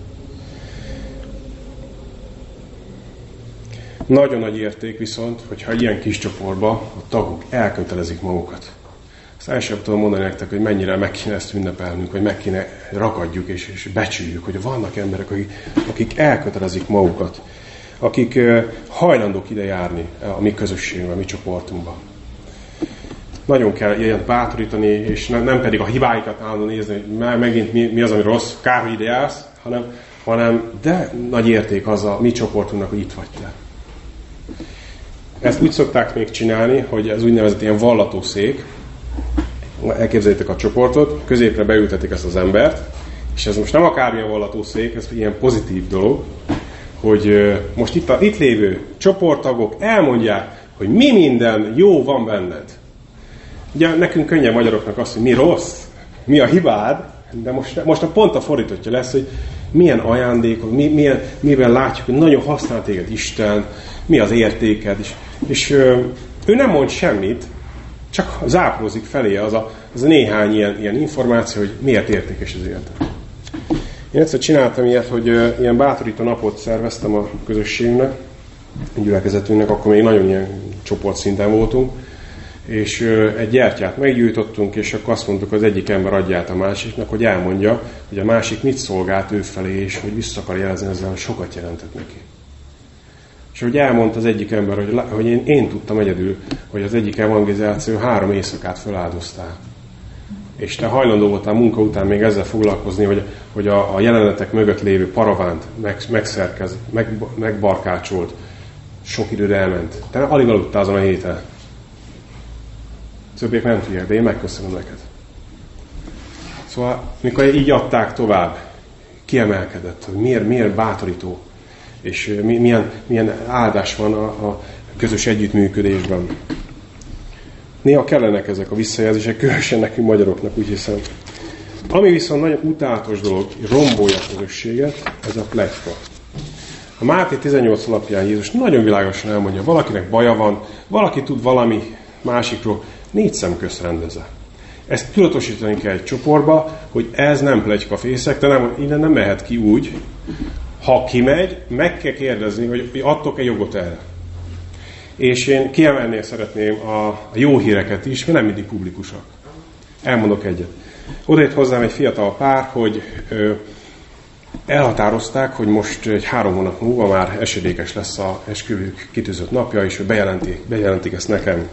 Nagyon nagy érték viszont, hogyha ilyen kis csoportban a tagok elkötelezik magukat. Azt el sem tudom mondani nektek, hogy mennyire meg kéne ezt ünnepelnünk, vagy meg kéne rakadjuk és becsüljük, hogy vannak emberek, akik elkötelezik magukat, akik hajlandók ide járni a mi közösségünkben, a mi csoportunkban. Nagyon kell ilyen bátorítani, és nem pedig a hibáikat állandóan nézni, hogy megint mi az, ami rossz, kár, hogy ide jársz, hanem de nagy érték az a mi csoportunknak, hogy itt vagy te. Ezt úgy szokták még csinálni, hogy ez úgynevezett ilyen vallatószék. Elképzeljétek a csoportot, középre beültetik ezt az embert, és ez most nem akármilyen vallatószék, ez ilyen pozitív dolog, hogy most itt lévő csoporttagok elmondják, hogy mi minden jó van benned. Ugye nekünk könnyen magyaroknak az, hogy mi rossz, mi a hibád, de most a pont a fordítottja lesz, hogy milyen ajándékok, mivel látjuk, hogy nagyon használ téged Isten, mi az értéked, és ő nem mond semmit, csak záprózik felé az a néhány ilyen információ, hogy miért értékes az életed. Én egyszer csináltam ilyet, hogy ilyen bátorító napot szerveztem a közösségnek, a gyülekezetünknek, akkor még nagyon ilyen csoportszinten voltunk, és egy gyertyát meggyújtottunk, és akkor azt mondtuk, az egyik ember adja át a másiknak, hogy elmondja, hogy a másik mit szolgált ő felé, és hogy vissza akar jelezni ezzel, hogy sokat jelentett neki. És hogy elmondta az egyik ember, hogy én tudtam egyedül, hogy az egyik evangelizáció 3 éjszakát feláldoztál. És te hajlandó voltál munka után még ezzel foglalkozni, hogy a jelenetek mögött lévő paravánt megbarkácsolt, sok időre elment. Te alig aludtál azon a héten. Többiek nem tudják, de én megköszönöm neked. Szóval, mikor így adták tovább, kiemelkedett, hogy miért bátorító, és milyen áldás van a közös együttműködésben. Néha kellenek ezek a visszajelzések, különösen nekünk magyaroknak, úgy hiszem. Ami viszont nagyon utálatos dolog, rombolja a közösséget, ez a pletyka. A Máté 18 alapján Jézus nagyon világosan elmondja, valakinek baja van, valaki tud valami másikról, 4 szemközt rendezze. Ezt tudatosítani kell egy csoportba, hogy ez nem pletykafészek, de innen nem mehet ki úgy, ha kimegy, meg kell kérdezni, hogy adtok-e jogot erre. És én kiemelni szeretném a jó híreket is, mert nem mindig publikusak. Elmondok egyet. Oda jött hozzám egy fiatal pár, hogy elhatározták, hogy most egy 3 hónap múlva már esedékes lesz az esküvők kitűzött napja, és bejelentik ezt nekem.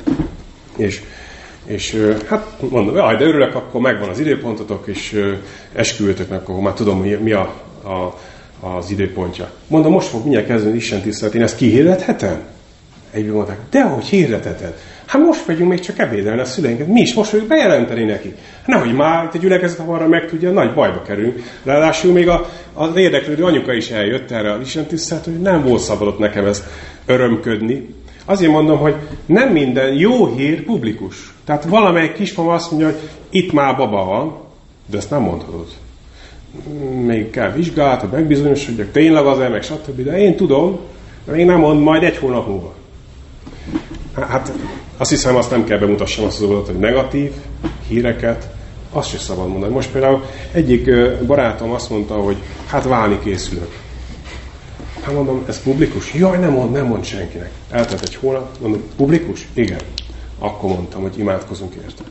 És hát mondom, jaj, de örülök, akkor megvan az időpontotok, és esküvőtöknek, akkor már tudom, mi az időpontja. Mondom, most fog mindjárt kezdeni Isten tisztelet, én ezt kihirdethetem? Egyből mondták, dehogy hirdetheted. Hát most megyünk még csak ebédelni a szüleinket. Mi is most fogjuk bejelenteni neki. Nehogy már egy gyülekezet arra megtudja, nagy bajba kerülünk. Ráadásul még az érdeklődő anyuka is eljött erre az Isten tisztelet, hogy nem volt szabadott nekem ezt örömködni. Azért mondom, hogy nem minden jó hír publikus. Tehát valamelyik kismama azt mondja, hogy itt már baba van, de ezt nem mondhatod. Még kell vizsgálat, hogy megbizonyosodjak, tényleg az-e, meg stb. De én tudom, de még nem mond, majd 1 hónap múlva. Hát azt hiszem, azt nem kell bemutassam azt az oldalt, hogy negatív híreket, azt sem szabad mondani. Most például egyik barátom azt mondta, hogy hát válni készülök. Hát mondom, ez publikus? Jaj, nem mond senkinek. Eltelt 1 hónap, mondom, publikus? Igen. Akkor mondtam, hogy imádkozunk érte.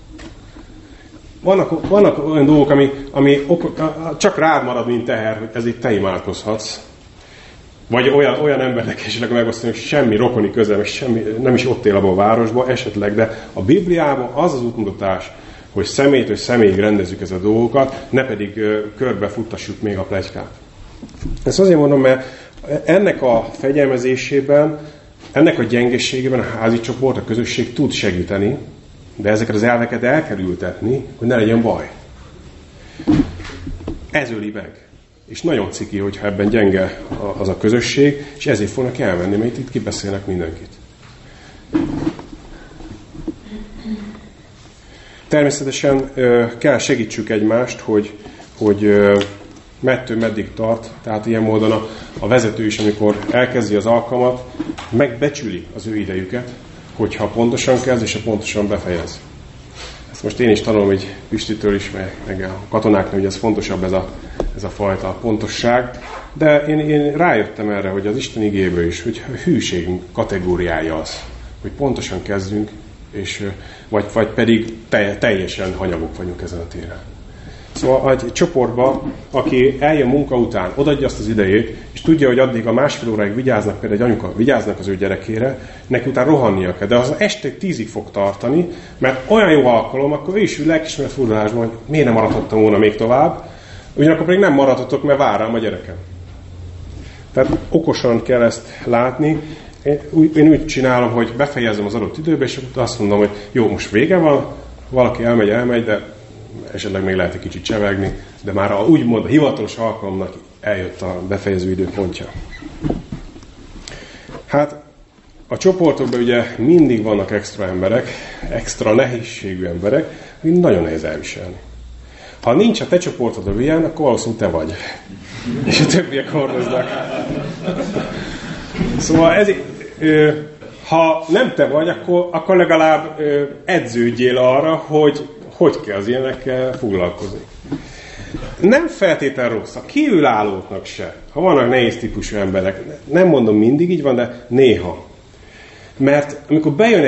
Vannak olyan dolgok, ami csak rád marad, mint teher, hogy ez itt te imádkozhatsz. Vagy olyan embernek esetleg megosztani, hogy semmi rokoni közel, meg semmi, nem is ott él abban a városban, esetleg, de a Bibliában az az útmutatás, hogy személyig rendezzük ezeket a dolgokat, ne pedig körbe futtassuk még a pletykát. Ezt azért mondom, mert ennek a fegyelmezésében, ennek a gyengeségében a házi csoport, a közösség tud segíteni, de ezeket az elveket el kell ültetni, hogy ne legyen baj. Ez öli meg. És nagyon ciki, hogyha ebben gyenge az a közösség, és ezért fognak elmenni, mert itt kibeszélnek mindenkit. Természetesen kell segítsük egymást, hogy mettől meddig tart, tehát ilyen módon a vezető is, amikor elkezdi az alkalmat, megbecsüli az ő idejüket, hogyha pontosan kezd, és pontosan befejez. Ezt most én is tanulom egy Pistitől is, meg a katonáknak, hogy ez fontosabb ez a fajta pontosság, de én rájöttem erre, hogy az Isten igéből is, hogy a hűségünk kategóriája az, hogy pontosan kezdünk, és, vagy pedig teljesen hanyagok vagyunk ezen a téren. Szóval egy csoportba, aki eljön munka után, odaadja azt az idejét, és tudja, hogy addig a másfél óráig vigyáznak, például egy anyuka vigyáznak az ő gyerekére, neki után rohannia kell. De az este 10-ig fog tartani, mert olyan jó alkalom, akkor ő is ül lelkismeret furdalásban, hogy miért nem maradhattam volna még tovább, ugyanakkor pedig nem maradhatok, mert vár rám a gyerekem. Tehát okosan kell ezt látni. Én úgy csinálom, hogy befejezem az adott időbe, és azt mondom, hogy jó, most vége van, valaki elmegy, de esetleg még lehet egy kicsit csevegni, de már úgymond a hivatalos alkalomnak eljött a befejező időpontja. Hát a csoportokban ugye mindig vannak extra emberek, extra nehézségű emberek, hogy nagyon nehéz elviselni. Ha nincs a te csoportodban ilyen, akkor valószínűleg te vagy. És a többiek hordoznak. Szóval ha nem te vagy, akkor legalább edződjél arra, hogy kell az ilyenekkel foglalkozni. Nem feltétlen rossz, a kívülállóknak se. Ha vannak nehéz típusú emberek, nem mondom mindig így van, de néha. Mert amikor bejön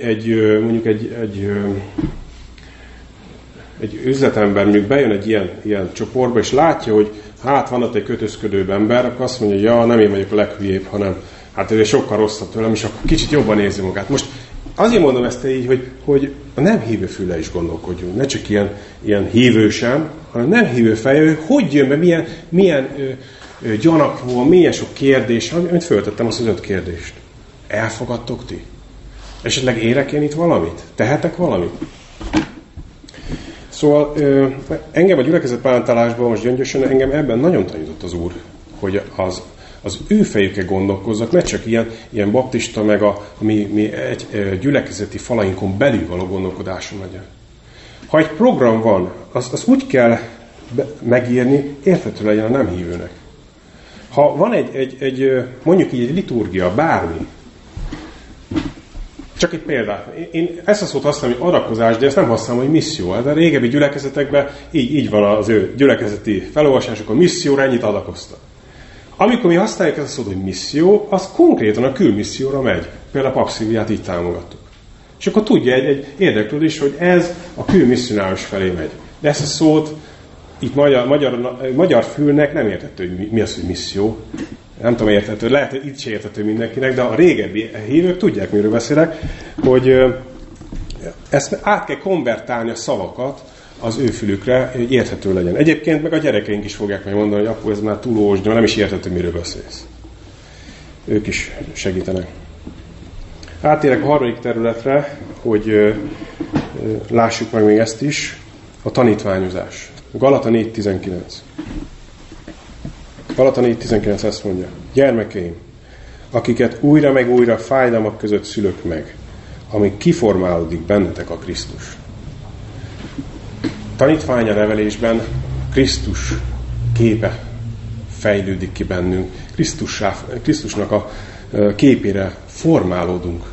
egy üzletember, mondjuk bejön egy ilyen csoportba, és látja, hogy hát van ott egy kötözködőbb ember, akkor azt mondja, hogy ja, nem én vagyok a leghülyébb, hanem hát ő sokkal rosszabb tőlem, és akkor kicsit jobban érzi magát. Most azért mondom ezt így, hogy a nem hívő füle is gondolkodjunk. Ne csak ilyen hívő sem, hanem nem hívő feje, hogy jön be, milyen gyanakvó, milyen sok kérdés, amit föltettem azt az 5 kérdést. Elfogadtok ti? Esetleg érek én itt valamit? Tehetek valamit? Szóval engem a gyülekezet pályáztatásban most gyöngyösen, engem ebben nagyon tanított az Úr, hogy az ő fejükkel gondolkozzak, ne csak ilyen baptista, meg mi egy gyülekezeti falainkon belül való gondolkodáson legyen. Ha egy program van, azt úgy kell megírni, érthető legyen a nem hívőnek. Ha van mondjuk így egy liturgia, bármi, csak egy példát. Én ezt a szót használom, hogy adakozás, de ezt nem használom, hogy misszió. De a régebbi gyülekezetekben így van az ő gyülekezeti felolvasásokon, misszióra ennyit adakoztak. Amikor mi használjuk ezt a szót, hogy misszió, az konkrétan a külmisszióra megy. Például a Papszilviát így támogattuk. És akkor tudja egy érdeklődés, hogy ez a külmisszionáros felé megy. De ezt a szót itt magyar fülnek nem értető, hogy mi az, hogy misszió. Nem tudom, értető. Lehet, hogy itt se értető mindenkinek, de a régebbi hívők tudják, miről beszélek, hogy ezt át kell konvertálni a szavakat az ő fülükre, hogy érthető legyen. Egyébként meg a gyerekeink is fogják majd mondani, hogy apu, ez már túl ósd, nem is érthető, miről beszélsz. Ők is segítenek. Átérek a harmadik területre, hogy lássuk meg még ezt is, a tanítványozás. Galata 4.19. Galata 4.19 ezt mondja. Gyermekeim, akiket újra meg újra fájdalmak között szülök meg, amíg kiformálódik bennetek a Krisztus. Tanítványa nevelésben Krisztus képe fejlődik ki bennünk. Krisztusnak a képére formálódunk.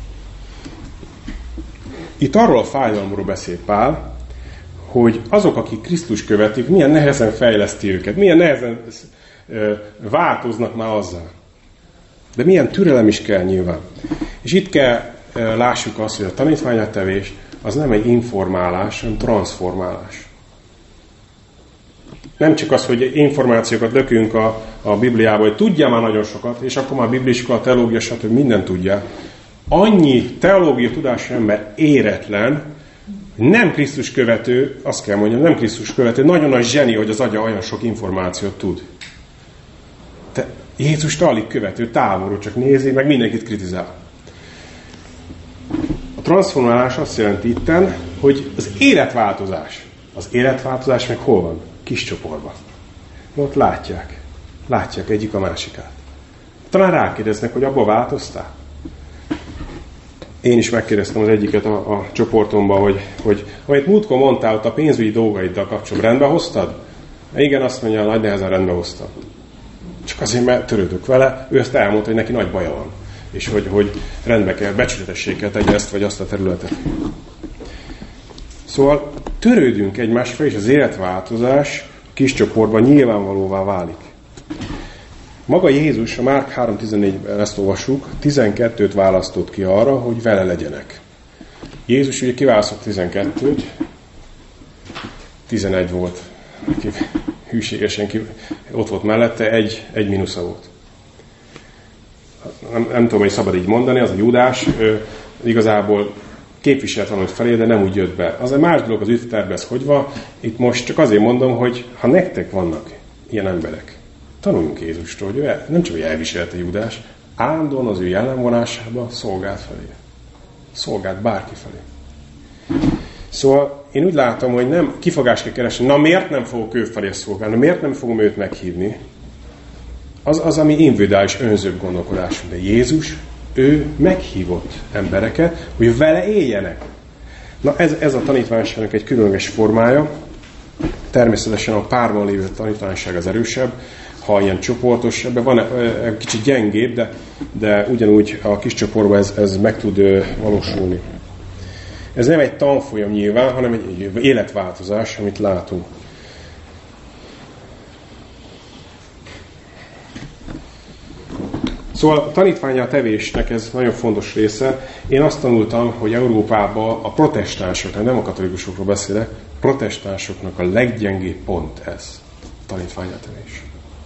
Itt arról a fájdalomról beszél Pál, hogy azok, akik Krisztus követik, milyen nehezen fejleszti őket, milyen nehezen változnak már azzal. De milyen türelem is kell nyilván. És itt kell lássuk azt, hogy a tanítványattevés az nem egy informálás, hanem transformálás. Nem csak az, hogy információkat lökünk a Bibliába, hogy tudja már nagyon sokat, és akkor már bibliskola, teológia, stb. Minden tudja. Annyi teológia tudású ember éretlen, nem Krisztus követő, azt kell mondjam, nem Krisztus követő, nagyon nagy zseni, hogy az agya olyan sok információt tud. Te Jézust alig követő, távolról csak nézi, meg mindenkit kritizál. A transformálás azt jelenti itten, hogy az életváltozás meg hol van? kis csoportba. Ott látják egyik a másikát. Talán rákérdeznek, hogy abba változtál? Én is megkérdeztem az egyiket a csoportomban, hogy amit múltkor mondtál ott a pénzügyi dolgaiddal kapcsolatban, rendbe hoztad? Igen, azt mondja, nagy nehezen rendbe hoztam. Csak azért, mert törődök vele, ő ezt elmondta, hogy neki nagy baja van. És hogy rendbe kell, becsületessé kell tegye ezt vagy azt a területet. Szóval törődünk egymással, és az életváltozás a kis csoportban nyilvánvalóvá válik. Maga Jézus, a Márk 3.14-ben ezt olvassuk, 12-t választott ki arra, hogy vele legyenek. Jézus ugye kiválasztott 12-t, 11 volt, aki hűségesen ott volt mellette, egy mínusza volt. Nem tudom, hogy szabad így mondani, az a Júdás igazából képviselt valamit felé, de nem úgy jött be. Az egy más dolog az ügytervben, ez hogy van. Itt most csak azért mondom, hogy ha nektek vannak ilyen emberek, tanuljunk Jézustól, hogy ő nem csak hogy elviselte Júdás, állandóan az ő jellemvonásában szolgált felé. Szolgált bárki felé. Szóval én úgy látom, hogy nem kifogást kell keresni. Na miért nem fogok ő felé szolgálni? Miért nem fogom őt meghívni? Az ami individuális önzőbb gondolkodás. De Jézus, ő meghívott embereket, hogy vele éljenek. Na ez a tanítványságnak egy különleges formája. Természetesen a párban lévő tanítványság az erősebb, ha ilyen csoportos, ebben van kicsit gyengébb, de ugyanúgy a kis csoportban ez meg tud valósulni. Ez nem egy tanfolyam nyilván, hanem egy életváltozás, amit látunk. Szóval a tanítvánnyá tevésnek ez nagyon fontos része. Én azt tanultam, hogy Európában a protestánsoknak, nem a katolikusokról beszélek, protestánsoknak a leggyengébb pont ez, a tanítvánnyá tevés.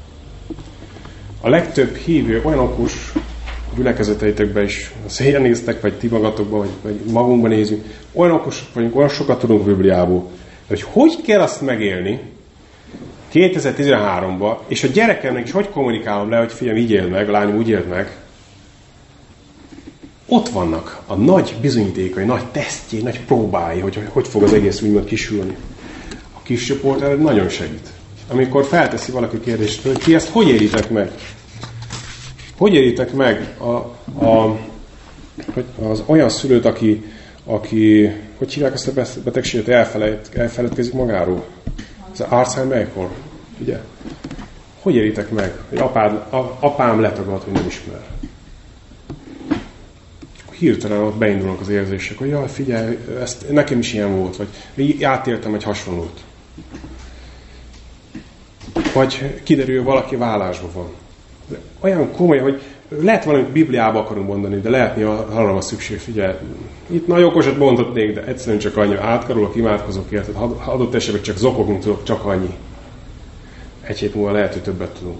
A legtöbb hívő olyan okos, gyülekezeteitekben is szégyennéztek, vagy ti magatokban, vagy magunkban nézünk, olyan okosok vagyunk, olyan sokat tudunk Bibliából, hogy kell azt megélni 2013-ban, és a gyerekemnek is hogy kommunikálom le, hogy fiam, így éld meg, lányom, úgy éld meg. Ott vannak a nagy bizonyítékai, nagy tesztjé, nagy próbái, hogy fog az egész úgymond kisülni. A kis csoport erre nagyon segít. Amikor felteszi valaki kérdést, hogy ti ezt hogy éritek meg? Hogy éritek meg az olyan szülőt, aki hogy hívják ezt a betegséget, elfeledkezik magáról? Az Alzheimer-kor, ugye? Hogy éritek meg, hogy apám letagad, hogy nem ismer? Hirtelen ott beindulnak az érzések, hogy jaj, figyelj, nekem is ilyen volt, vagy átéltem egy hasonlót. Vagy kiderül, valaki vállásban van. De olyan komoly, hogy lehet valamit Bibliába akarunk mondani, de lehetni arra van szükség, figyelj, itt nagyon okosat mondhatnék, de egyszerűen csak annyi, átkarolok, imádkozok érted, adott esetben csak zokogunk tudok, csak annyi. Egy hét múlva lehet, hogy többet tudunk.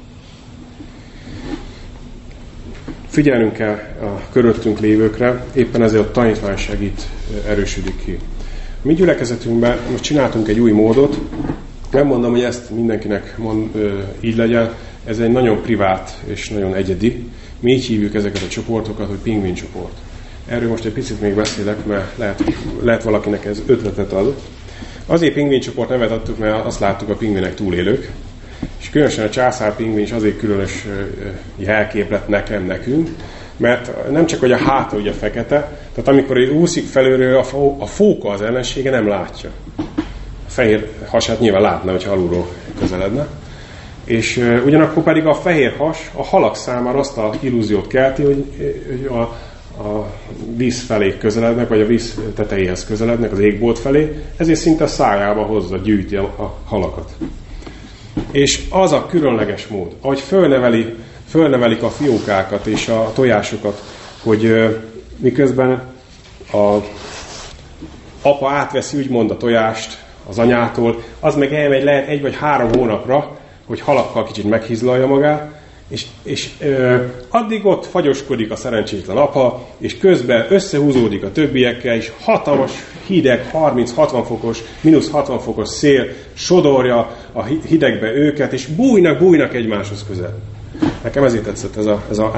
Figyelnünk kell a körülöttünk lévőkre, éppen ezért a tanítványság itt erősödik ki. A mi gyülekezetünkben most csináltunk egy új módot, nem mondom, hogy ezt mindenkinek így legyen, ez egy nagyon privát és nagyon egyedi. Mi így hívjuk ezeket a csoportokat, hogy pingvin csoport. Erről most egy picit még beszélek, mert lehet valakinek ez ötletet ad. Azért pingvin csoport nevet adtuk, mert azt láttuk, a pingvinek túlélők. És különösen a császár pingvin is azért különös jelképlet nekünk, mert nem csak, hogy a háta ugye fekete, tehát amikor ő úszik felülről, a fóka az ellensége nem látja. A fehér hasát nyilván látna, hogyha alulról közeledne. És ugyanakkor pedig a fehér has a halak számára azt a illúziót kelti, hogy a víz felé közelednek, vagy a víz tetejéhez közelednek, az égbolt felé, ezért szinte a szájába hozza, gyűjti a halakat. És az a különleges mód, ahogy fölnevelik a fiókákat és a tojásokat, hogy miközben a apa átveszi úgymond a tojást az anyától, az meg elmegy lehet 1 vagy 3 hónapra, hogy halakkal kicsit meghizlalja magát, és addig ott fagyoskodik a szerencsétlen apa, és közben összehúzódik a többiekkel, és hatalmas hideg, 30-60 fokos, mínusz 60 fokos szél sodorja a hidegbe őket, és bújnak egymáshoz közel. Nekem ezért tetszett ez az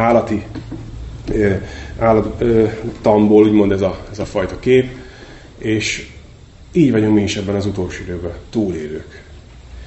állattamból, úgymond ez a fajta kép, és így vagyunk mi is ebben az utolsó időben, túlélők.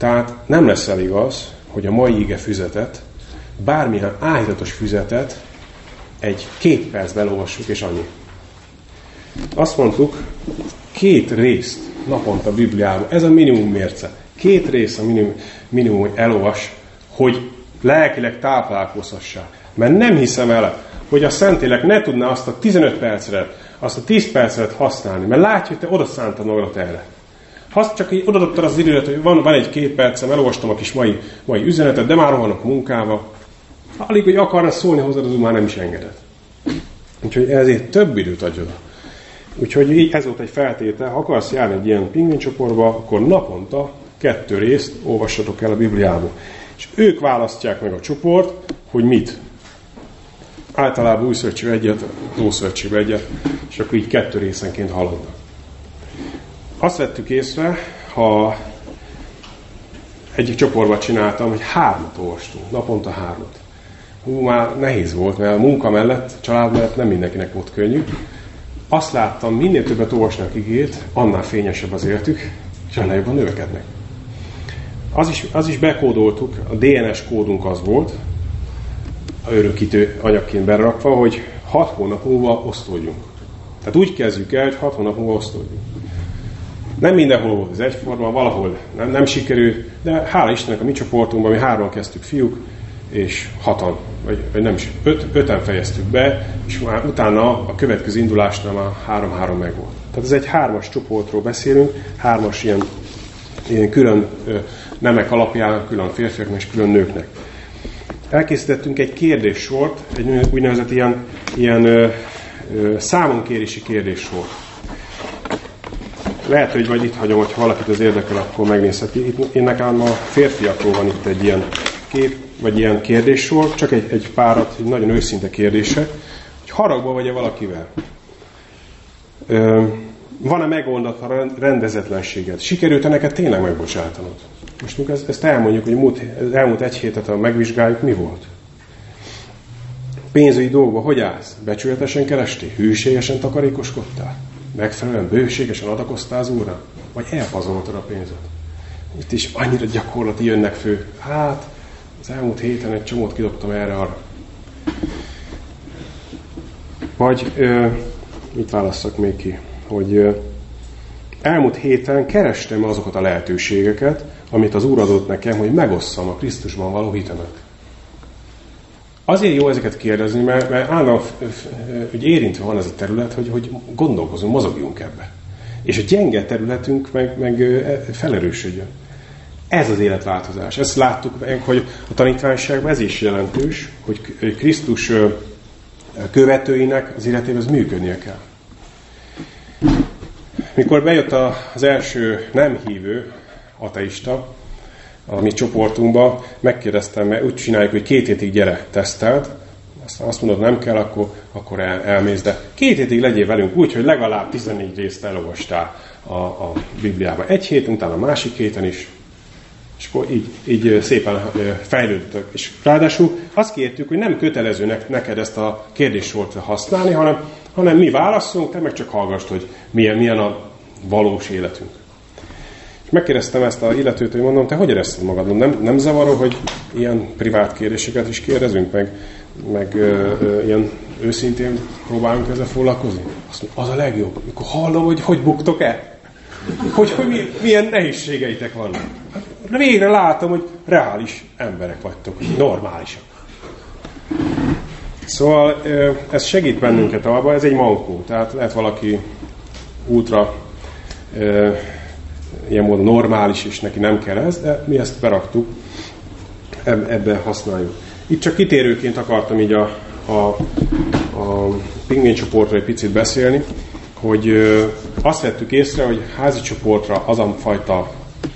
Tehát nem lesz elég az, hogy a mai ige füzetet, bármilyen áhítatos füzetet egy 2 percben olvassuk, és annyi. Azt mondtuk, 2 részt naponta a Bibliában, ez a minimum mérce. 2 rész a minimum, hogy elolvas, hogy lelkileg táplálkozhassál. Mert nem hiszem el, hogy a Szentlélek ne tudná azt a 15 percet, azt a 10 percet használni, mert látja, hogy te oda szántad magadat erre. Ha azt csak így odadobtad az időt, hogy van egy 2 percem, elolvastam a kis mai üzenetet, de már rohanok munkába, alig, hogy akarna szólni hozzád, az már nem is engedett. Úgyhogy ezért több időt adj oda. Úgyhogy így ez volt egy feltétel, ha akarsz járni egy ilyen pingvincsoportba, akkor naponta 2 részt olvassatok el a Bibliából. És ők választják meg a csoport, hogy mit. Általában új szövetségben egyet, Ószövetségben egyet, és akkor így 2 részenként haladnak. Azt vettük észre, ha egyik csoportban csináltam, hogy 3 olvastunk, naponta 3. Már nehéz volt, mert a munka mellett, család mellett nem mindenkinek volt könnyű. Azt láttam, minél többet olvasnak igét, annál fényesebb az életük, és annál jobban növekednek. Az is bekódoltuk, a DNS kódunk az volt, a örökítő anyagként berakva, hogy 6 hónap múlva osztódjunk. Tehát úgy kezdjük el, hogy 6 hónap múlva osztódjunk. Nem mindenhol volt ez egyforma, valahol nem sikerül, de hála Istennek a mi csoportunkban mi 3-an kezdtük fiúk, és 6-an, vagy nem is, 5-en fejeztük be, és már utána a következő indulásnál már 3-3 meg volt. Tehát ez egy 3-as csoportról beszélünk, 3-as ilyen külön nemek alapján, külön férfiaknak és külön nőknek. Elkészítettünk egy kérdéssort, egy úgynevezett ilyen számonkérési kérdéssort. Lehet, hogy vagy itt hagyom, hogyha valakit az érdekel, akkor megnézheti. Én nekem a férfiakról van itt egy ilyen kép, vagy ilyen kérdéssor, csak egy párat, egy nagyon őszinte kérdése, hogy haragba vagy-e valakivel? Van-e megoldatlan rendezetlenséged? Sikerült-e neked tényleg megbocsátanod? Most ezt elmondjuk, hogy elmúlt 1 hétet, ha megvizsgáljuk, mi volt? Pénzügyi dolgokban hogy állsz? Becsületesen kerestél? Hűségesen takarékoskodtál? Megfelelően bőségesen adakoztál az Úrnak? Vagy elpazaroltad a pénzet? Itt is annyira gyakorlati jönnek fő. Hát, az elmúlt héten egy csomót kidobtam erre-arra. Vagy, mit válasszak még ki? Hogy elmúlt héten kerestem azokat a lehetőségeket, amit az Úr adott nekem, hogy megosszam a Krisztusban való hitemet. Azért jó ezeket kérdezni, mert állandóan érintve van ez a terület, hogy gondolkozunk, mozogjunk ebbe. És a gyenge területünk meg felerősödjön. Ez az életváltozás. Ezt láttuk meg, hogy a tanítványságban ez is jelentős, hogy Krisztus követőinek az életében ez működnie kell. Mikor bejött az első nem hívő ateista a mi csoportunkba, megkérdeztem, mert úgy csináljuk, hogy 2 hétig gyere, tesztelt, aztán azt mondod, nem kell, akkor elmész, de 2 hétig legyél velünk úgy, hogy legalább 14 részt elolvastál a Bibliában. 1 héten, utána a másik héten is, és akkor így szépen fejlődtök. És ráadásul azt kértük, hogy nem kötelező neked ezt a kérdéssort használni, hanem mi válaszolunk, te meg csak hallgassd, hogy milyen a valós életünk. És megkérdeztem ezt a illetőt, hogy mondom, te hogy érezted magad? Nem zavaró, hogy ilyen privát kérdéseket is kérdezünk, meg ilyen őszintén próbálunk ezzel foglalkozni? Azt mondja, az a legjobb, mikor hallom, hogy buktok el. Hogy milyen nehézségeitek vannak. Végre látom, hogy reális emberek vagytok, normálisak. Szóval ez segít bennünket abban, ez egy mankó. Tehát lehet valaki ultra ilyen módon normális, és neki nem kell ez, de mi ezt beraktuk, ebben használjuk. Itt csak kitérőként akartam így a pingvin csoportra egy picit beszélni, hogy azt vettük észre, hogy házi csoportra az a fajta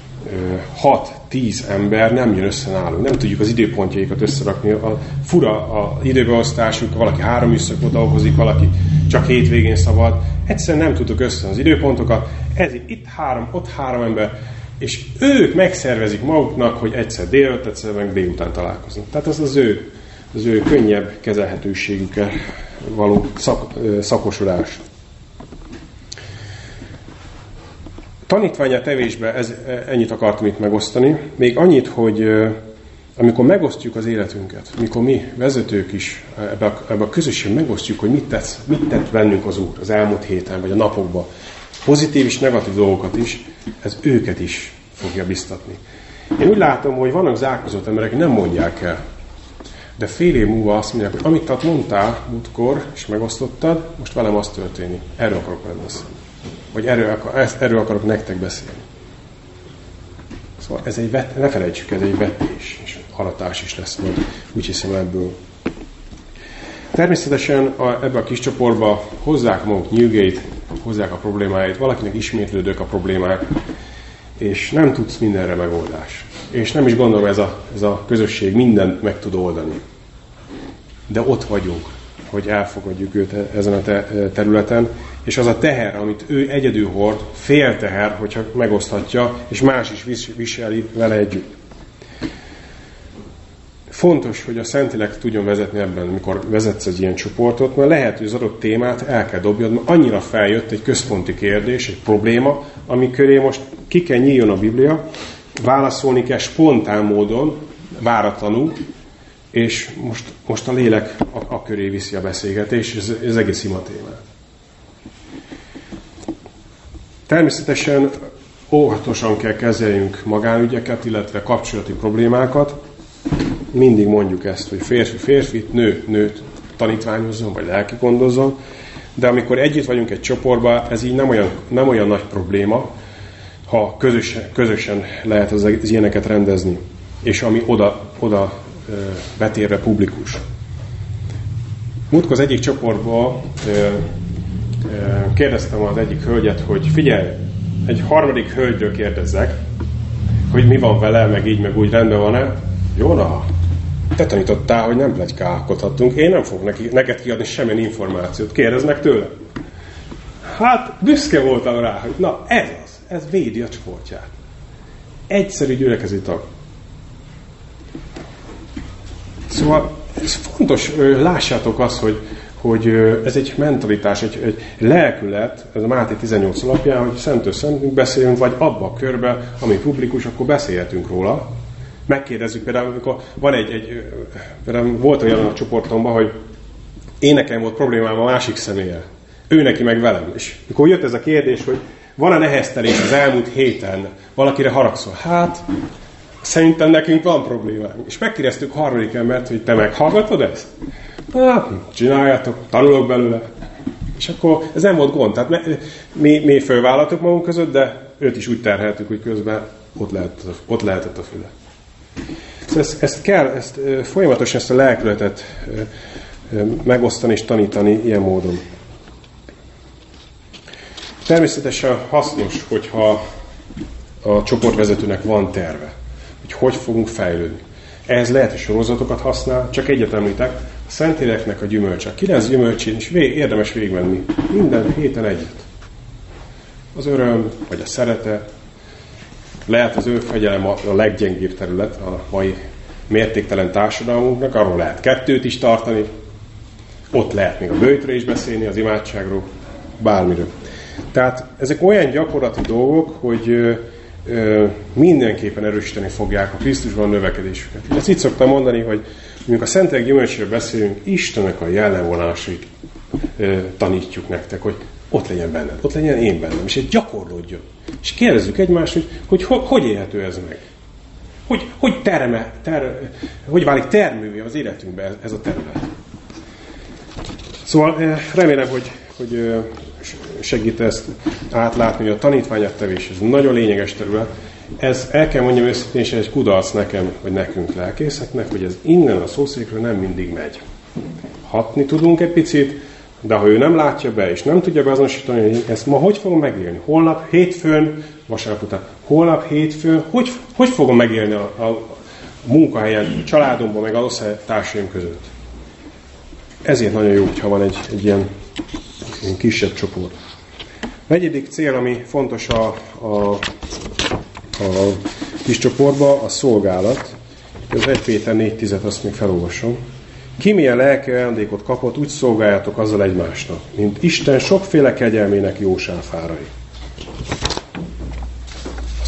6-10 ember nem jön össze nálunk. Nem tudjuk az időpontjaikat összerakni. Fura az időbeosztásuk, valaki 3 műszakot dolgozik, valaki csak hétvégén szabad. Egyszerűen nem tudtuk össze az időpontokat. Ezért itt 3, ott 3 ember, és ők megszervezik maguknak, hogy egyszer délelőtt, egyszer meg délután találkoznak. Tehát ez az ő könnyebb kezelhetőségükkel való szakosodás. Tanítványa tevésbe ennyit akartam itt megosztani. Még annyit, hogy amikor megosztjuk az életünket, amikor mi vezetők is ebbe a közösségben megosztjuk, hogy mit tett bennünk az Úr az elmúlt héten, vagy a napokban, pozitív és negatív dolgokat is, ez őket is fogja biztatni. Én úgy látom, hogy vannak zárkózott emberek, akik nem mondják el. De fél év múlva azt mondják, hogy amit mondtál múltkor, és megosztottad, most velem az történik. Erről akarok veled beszélni. Vagy erről akarok nektek beszélni. Szóval ne felejtsük, ez egy vetés, és aratás is lesz majd, úgy hiszem ebből. Természetesen ebbe a kis csoportba hozzák maguk nyűgét, hozzák a problémáit, valakinek ismétlődők a problémák, és nem tudsz mindenre megoldás. És nem is gondolom, ez a közösség mindent meg tud oldani. De ott vagyunk, hogy elfogadjuk őt ezen a területen, és az a teher, amit ő egyedül hord, fél teher, hogyha megoszthatja, és más is viseli vele együtt. Fontos, hogy a Szentlélek tudjon vezetni ebben, amikor vezetsz egy ilyen csoportot, mert lehet, hogy az adott témát el kell dobjad, mert annyira feljött egy központi kérdés, egy probléma, ami köré most ki kell nyíljon a Biblia, válaszolni kell spontán módon, váratlanul, és most a lélek a köré viszi a beszélgetés, ez egész ima témát. Természetesen óvatosan kell kezeljünk magánügyeket, illetve kapcsolati problémákat. Mindig mondjuk ezt, hogy férfi férfit, nőt tanítványozzon, vagy lelki gondozzon, de amikor együtt vagyunk egy csoportban, ez így nem olyan nagy probléma, ha közösen lehet az ilyeneket rendezni, és ami oda betérve publikus. Múltkor az egyik csoportban kérdeztem az egyik hölgyet, hogy figyelj, egy harmadik hölgyről kérdezzek, hogy mi van vele, meg így, meg úgy, rendben van-e? Jó, na, te tanítottál, hogy nem pletykálkodhatunk, én nem fogok neked kiadni semmilyen információt, kérdezd meg tőle. Hát, büszke voltam rá, hogy na, ez védi a csoportját. Egyszerű gyülekezeti tag. Szóval ez fontos, lássátok azt, hogy ez egy mentalitás, egy lelkület, ez a Máté 18 alapján, hogy szentől szentünk beszélünk, vagy abba a körbe, ami publikus, akkor beszélhetünk róla. Megkérdezzük például, amikor van például volt olyan a csoportomban, hogy én nekem volt problémám a másik személlyel. Ő neki meg velem. És mikor jött ez a kérdés, hogy van-e neheztelés az elmúlt héten, valakire haragszol? Hát, szerintem nekünk van problémám. És megkérdeztük a harmadik embert, hogy te meghallgatod ezt? Hát, csináljátok, tanulok belőle. És akkor ez nem volt gond. Tehát mi fölvállaltuk magunk között, de őt is úgy terheltük, hogy közben ott lehetett a füle. Szóval ezt folyamatosan ezt a lelkületet megosztani és tanítani ilyen módon. Természetesen hasznos, hogyha a csoportvezetőnek van terve, hogy fogunk fejlődni. Ehhez lehet, hogy sorozatokat használ, csak egyet említek, a Szentléleknek a gyümölcse. 9 gyümölcsén is érdemes végigmenni. Minden héten egyet. Az öröm, vagy a szeretet, lehet az önfegyelem a leggyengébb terület a mai mértéktelen társadalmunknak, arról lehet 2 is tartani, ott lehet még a böjtről is beszélni, az imádságról, bármiről. Tehát ezek olyan gyakorlati dolgok, hogy mindenképpen erősíteni fogják a Krisztusban növekedésüket. Ezt így szoktam mondani, hogy amikor a Szentlélek gyümölcséről beszélünk, Istennek a jellemvonásait tanítjuk nektek, hogy ott legyen benned, ott legyen én bennem, és egy gyakorlódjon. És kérdezzük egymást, hogy élhető ez meg? Hogy válik termővé az életünkben ez a terület? Szóval remélem, hogy segít ezt átlátni, hogy a tanítványattevés ez nagyon lényeges terület. Ez, el kell mondjam őszintén, és egy kudarc nekem, vagy nekünk lelkészeknek, hogy ez innen a szószékről nem mindig megy. Hatni tudunk egy picit, de ha ő nem látja be, és nem tudja beazonosítani, hogy ezt ma hogy fogom megélni? Holnap hétfőn, vasárnap után, holnap hétfőn, hogy fogom megélni a munkahelyen, a családomban, meg az osztálytársaim között? Ezért nagyon jó, hogyha van egy ilyen kisebb csoport. A negyedik cél, ami fontos a kis csoportban, a szolgálat. Az 1 Péter 4.10, azt még felolvasom. Ki milyen lelki ajándékot kapott, úgy szolgáljátok azzal egymásnak, mint Isten sokféle kegyelmének jósáfárai.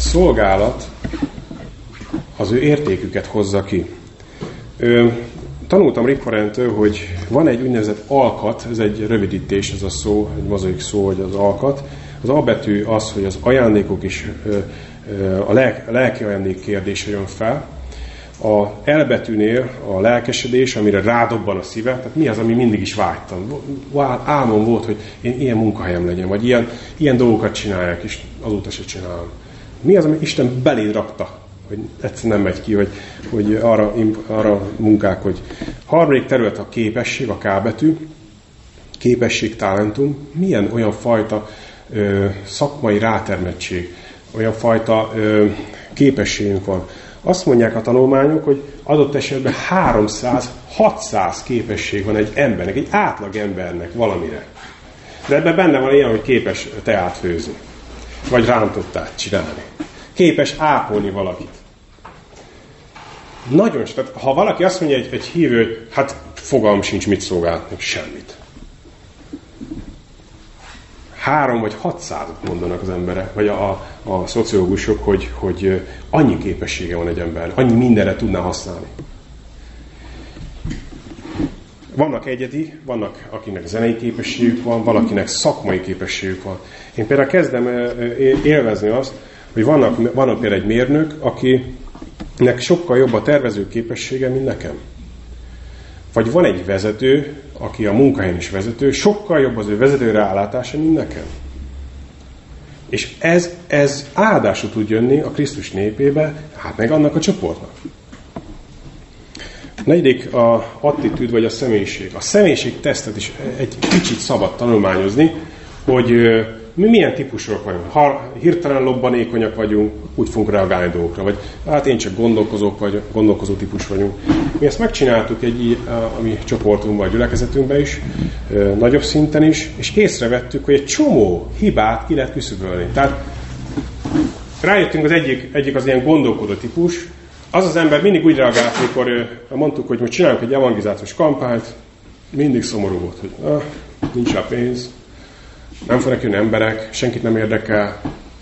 szolgálat az ő értéküket hozza ki. Tanultam Rick Warrentől, hogy van egy úgynevezett alkat, ez egy rövidítés, ez a szó, egy mozaik szó, hogy az alkat. Az A betű az, hogy az ajándékok és a lelki ajándék kérdése jön fel. A L betűnél a lelkesedés, amire rádobban a szíve, tehát mi az, ami mindig is vágytam. Álmom volt, hogy én ilyen munkahelyem legyen, vagy ilyen dolgokat csinálják, és azóta se csinálom. Mi az, ami Isten beléd rakta, hogy egyszer nem megy ki, hogy arra munkák, hogy harmadik terület a képesség, a K betű, képesség, talentum, milyen olyan fajta szakmai rátermettség, olyan fajta képességünk van. Azt mondják a tanulmányok, hogy adott esetben 300-600 képesség van egy embernek, egy átlag embernek valamire. De ebben benne van ilyen, hogy képes teát főzni, vagy rántottát csinálni. Képes ápolni valakit. Nagyon, tehát ha valaki azt mondja egy hívő, hogy hát fogalm sincs, mit szolgált, még semmit. 3 vagy 600-at mondanak az emberek, vagy a szociológusok, hogy annyi képessége van egy ember, annyi mindenre tudná használni. Vannak egyedi, vannak akinek zenei képességük van, valakinek szakmai képességük van. Én például kezdem élvezni azt, hogy van például egy mérnök, akinek sokkal jobb a tervező képessége, mint nekem. Vagy van egy vezető, aki a munkahelyen is vezető, sokkal jobb az ő vezető rálátása, mint nekem. És ez áldásul tud jönni a Krisztus népébe, hát meg annak a csoportnak. Negyedik a attitűd vagy a személyiség. A személyiség tesztet is egy kicsit szabad tanulmányozni, hogy mi milyen típusok vagyunk. Ha hirtelen lobbanékonyak vagyunk, úgy fogunk reagálni dolgokra. Vagy hát én csak gondolkozó típus vagyunk. Mi ezt megcsináltuk a mi csoportunkban, a gyülekezetünkben is, nagyobb szinten is, és észrevettük, hogy egy csomó hibát ki lehet küszöbölni. Tehát rájöttünk, az egyik az ilyen gondolkodó típus. Az ember mindig úgy reagált, amikor mondtuk, hogy most csinálunk egy evangelizációs kampányt, mindig szomorú volt, hogy nincs rá pénz, nem fognak jönni emberek, senkit nem érdekel.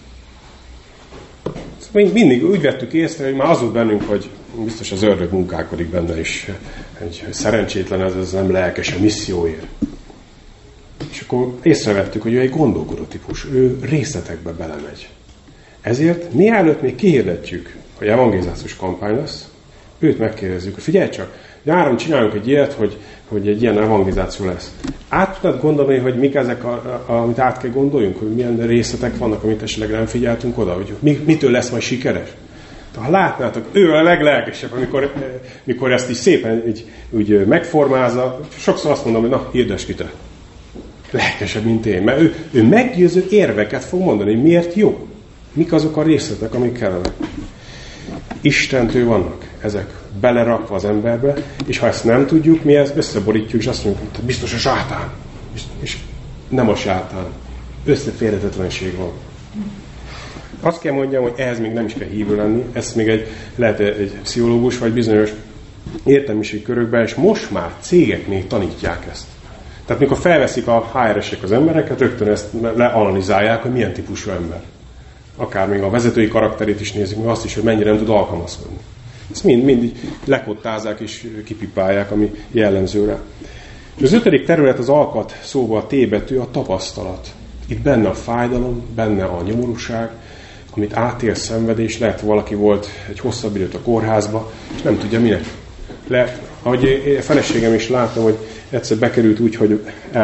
Mindig úgy vettük észre, hogy már az volt bennünk, hogy biztos az ördög munkálkodik benne, és egy szerencsétlen ez nem lelkes a misszióért. És akkor észrevettük, hogy ő egy gondolkodó típus, ő részletekbe belemegy. Ezért mielőtt még kihirdetjük, hogy evangelizációs kampány lesz, őt megkérdezzük, hogy figyelj csak, nyáron csinálunk egy ilyet, hogy egy ilyen evangelizáció lesz. Át tudod gondolni, hogy mik ezek, amit át kell gondoljunk, hogy milyen részletek vannak, amit esetleg nem figyeltünk oda, hogy mitől lesz majd sikeres? Ha látnátok, ő a leglelkesebb, amikor ezt így szépen úgy megformázza, sokszor azt mondom, hogy na, hirdess ki te. Lelkesebb, mint én. Mert ő meggyőző érveket fog mondani, hogy miért jó. Mik azok a részletek, amik kellenek. Istentől vannak ezek belerakva az emberbe, és ha ezt nem tudjuk, mi ezt összeborítjuk, és azt mondjuk, hogy biztos a sátán. És nem a sátán. Összeférhetetlenség van. Azt kell mondjam, hogy ehhez még nem is kell hívő lenni, ezt még lehet egy pszichológus, vagy bizonyos értelmiségi körökben, és most már cégek még tanítják ezt. Tehát mikor felveszik a HR-esek az embereket, rögtön ezt leanalizálják, hogy milyen típusú ember. Akár még a vezetői karakterét is nézik, meg azt is, hogy mennyire nem tud alkalmazkodni. Ezt mind lekottázzák és kipipálják, ami jellemző rá. És az 5. terület az alkat, szóval a T betű, a tapasztalat. Itt benne a fájdalom, benne a nyomorúság, amit átél szenvedés, lehet valaki volt egy hosszabb időt a kórházba, és nem tudja minek. Ahogy a feleségem is látom, hogy egyszer bekerült úgy, hogy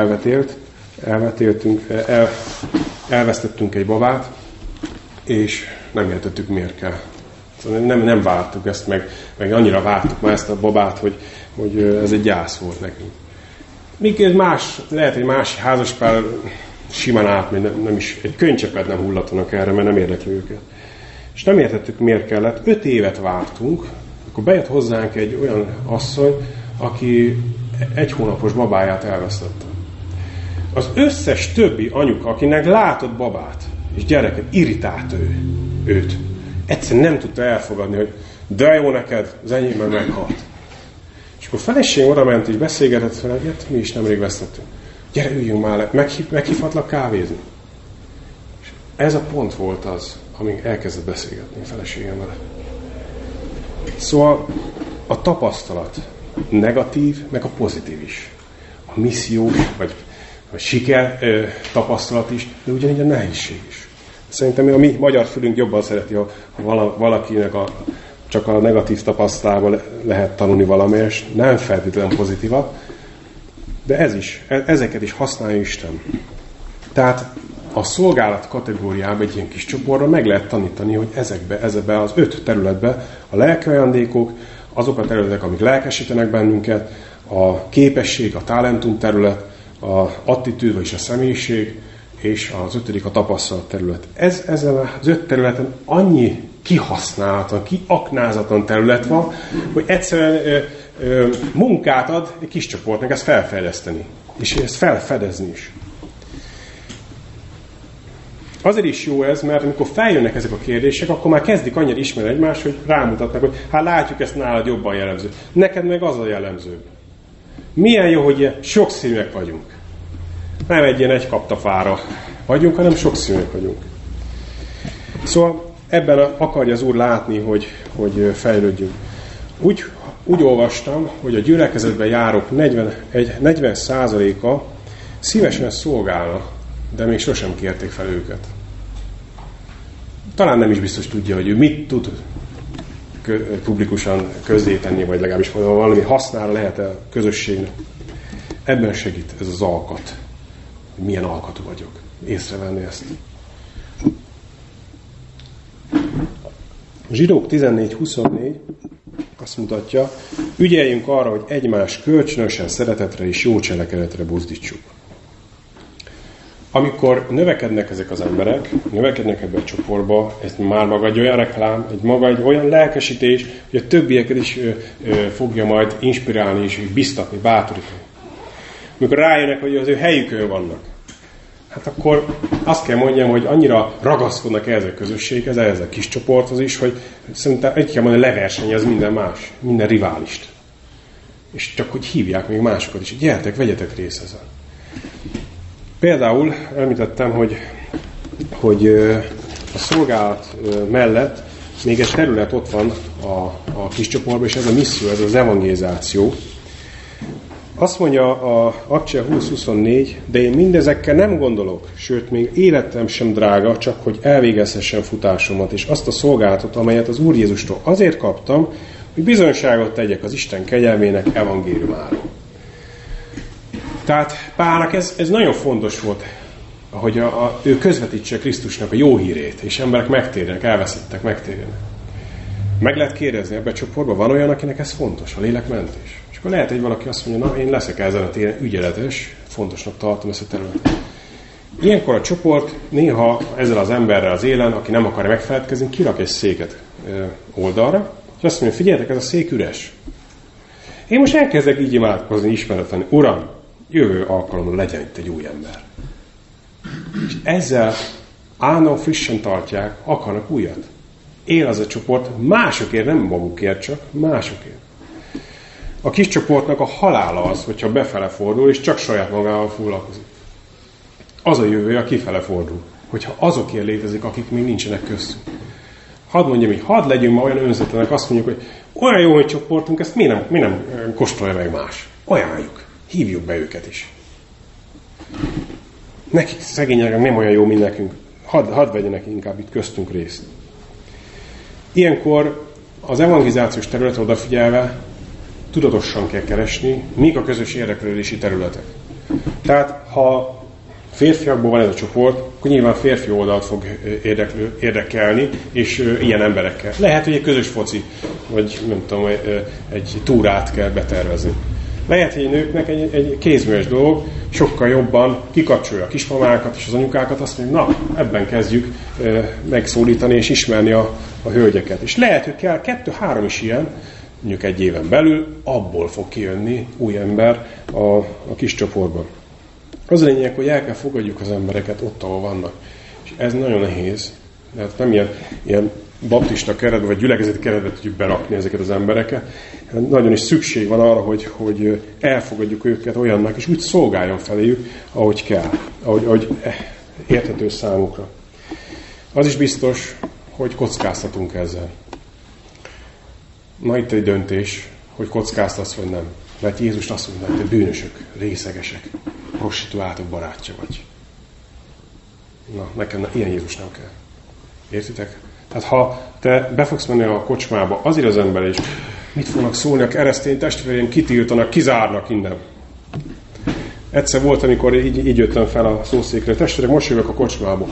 elvesztettünk egy babát, és nem értettük, miért kell. Nem vártuk ezt, meg annyira vártuk már ezt a babát, hogy ez egy gyász volt nekünk. Míg lehet egy másik házaspár simán átmegy, nem is, egy könycsepet nem hullatanak erre, mert nem érdekli őket. És nem értettük, miért kellett. 5 évet vártunk, akkor bejött hozzánk egy olyan asszony, aki 1 hónapos babáját elvesztette. Az összes többi anyuka, akinek látott babát és gyereket, irritált őt. Egyszerűen nem tudta elfogadni, hogy de jó neked, az enyémben meghalt. És akkor a feleség oda ment, és beszélgetett vele, hogy mi is nemrég vesztettünk. Gyere, üljünk már le, meghívhatlak kávézni. És ez a pont volt az, amíg elkezdett beszélgetni a feleségemmel. Szóval a tapasztalat negatív, meg a pozitív is. A missziós, vagy a siker tapasztalat is, de ugyanígy a nehézség is. Szerintem a mi magyar fülünk jobban szereti, ha valakinek csak a negatív tapasztalatban lehet tanulni valamelyest, nem feltétlenül pozitívat, de ezeket is használja Isten. Tehát a szolgálat kategóriában egy ilyen kis csoportra meg lehet tanítani, hogy ezekbe az 5 területbe a lelki ajándékok, azok a területek, amik lelkesítenek bennünket, a képesség, a talentum terület, az attitűd, vagyis a személyiség, és az 5. a tapasztalat terület. Ezen az 5 területen annyi kihasználatlan, kiaknázatlan terület van, hogy egyszerűen munkát ad egy kis csoportnak ezt felfejleszteni, és ezt felfedezni is. Azért is jó ez, mert amikor feljönnek ezek a kérdések, akkor már kezdik annyira ismerni egymást, hogy rámutatnak, hogy hát látjuk, ezt nálad jobban jellemző. Neked meg az a jellemzőbb. Milyen jó, hogy ilyen sokszínűek vagyunk. Nem egy ilyen egykaptafára vagyunk, hanem sokszínűek vagyunk. Szóval ebben akarja az Úr látni, hogy fejlődjünk. Úgy olvastam, hogy a gyülekezetben járók 40%-a szívesen szolgálna, de még sosem kérték fel őket. Talán nem is biztos tudja, hogy ő mit tud publikusan közzétenni, vagy legalábbis valami hasznára lehet a közösségnek. Ebben segít ez az alkat. Hogy milyen alkatú vagyok. Észrevenni ezt. Zsidók 14:24 azt mutatja, ügyeljünk arra, hogy egymás kölcsönösen szeretetre és jó cselekedetre buzdítsuk. Amikor növekednek ezek az emberek, növekednek ebbe a csoportba, ez már maga egy olyan reklám, egy olyan lelkesítés, hogy a többieket is fogja majd inspirálni és biztatni, bátorítani. Amikor rájönnek, hogy az ő helyükön vannak, hát akkor azt kell mondjam, hogy annyira ragaszkodnak ehhez a közösséghez, ehhez a kis csoporthoz is, hogy szerintem egy kell mondani, leversenyez minden más, minden riválist. És csak hogy hívják még másokat is, gyertek, vegyetek részt ezen. Például említettem, hogy a szolgálat mellett még egy terület ott van a kis csoportban, és ez a misszió, ez az evangelizáció. Azt mondja a Accsia 20:24, de én mindezekkel nem gondolok, sőt, még életem sem drága, csak hogy elvégezhessem futásomat, és azt a szolgálatot, amelyet az Úr Jézustól azért kaptam, hogy bizonyságot tegyek az Isten kegyelmének evangéliumáról. Tehát Pálnak ez nagyon fontos volt, hogy ő közvetítse Krisztusnak a jó hírét, és emberek megtérjenek, elvesztettek, megtérjenek. Meg lehet kérdezni, ebben a csoportban van olyan, akinek ez fontos, a lélekmentés. És akkor lehet, hogy valaki azt mondja, na, én leszek ezen a téren ügyeletes, fontosnak tartom ezt a területet. Ilyenkor a csoport néha ezzel az emberrel az élen, aki nem akar megfeledkezni, kirak egy széket oldalra, és azt mondja, figyeljetek, ez a szék üres. Én most elkezdek így imádkozni, ismeretlenül. Uram, jövő alkalommal legyen itt egy új ember. És ezzel állandóan frissen tartják, akarnak újat. Él az a csoport másokért, nem magukért, csak másokért. A kis csoportnak a halála az, hogyha befele fordul, és csak saját magával foglalkozik. Az a jövője, a kifele fordul. Hogyha azokért létezik, akik még nincsenek köztünk. Hadd mondjam így, hadd legyünk ma olyan önzetlenek, azt mondjuk, hogy olyan jó, hogy csoportunk, ezt mi nem kóstolja meg más. Ajánljuk. Hívjuk be őket is. Nekik szegények nem olyan jó, mint nekünk. Hadd vegyenek inkább itt köztünk részt. Ilyenkor az evangelizációs területre odafigyelve tudatosan kell keresni, mik a közös érdeklődési területek. Tehát, ha férfiakból van ez a csoport, akkor nyilván férfi oldalt fog érdekelni, és ilyen emberekkel. Lehet, hogy egy közös foci, vagy nem tudom, egy túrát kell betervezni. Lehet, hogy nőknek egy kézműves dolog sokkal jobban kikapcsolja a kismamákat és az anyukákat, azt mondja, na, ebben kezdjük megszólítani és ismerni a hölgyeket. És lehet, hogy kell 2-3 is ilyen, mondjuk egy éven belül, abból fog kijönni új ember a kis csoportban. Az a lényeg, hogy el kell fogadjuk az embereket ott, ahol vannak. És ez nagyon nehéz, mert nem ilyen baptista keretbe, vagy gyülekezeti keretbe tudjuk berakni ezeket az embereket. Nagyon is szükség van arra, hogy elfogadjuk őket olyannak, és úgy szolgáljon feléjük, ahogy kell, ahogy érthető számukra. Az is biztos, hogy kockáztatunk ezzel. Na itt egy döntés, hogy kockáztatsz vagy nem. Mert Jézus azt mondja, hogy te bűnösök, részegesek, prostituáltok barátja vagy. Na, nekem ilyen Jézus nem kell. Értitek? Tehát ha te be fogsz menni a kocsmába, azért az ember is, mit fognak szólni a keresztény testvéreim, kitiltanak, kizárnak innen. Egyszer volt, amikor így jöttem fel a szószékre, testvérek, most jövök a kocsmába.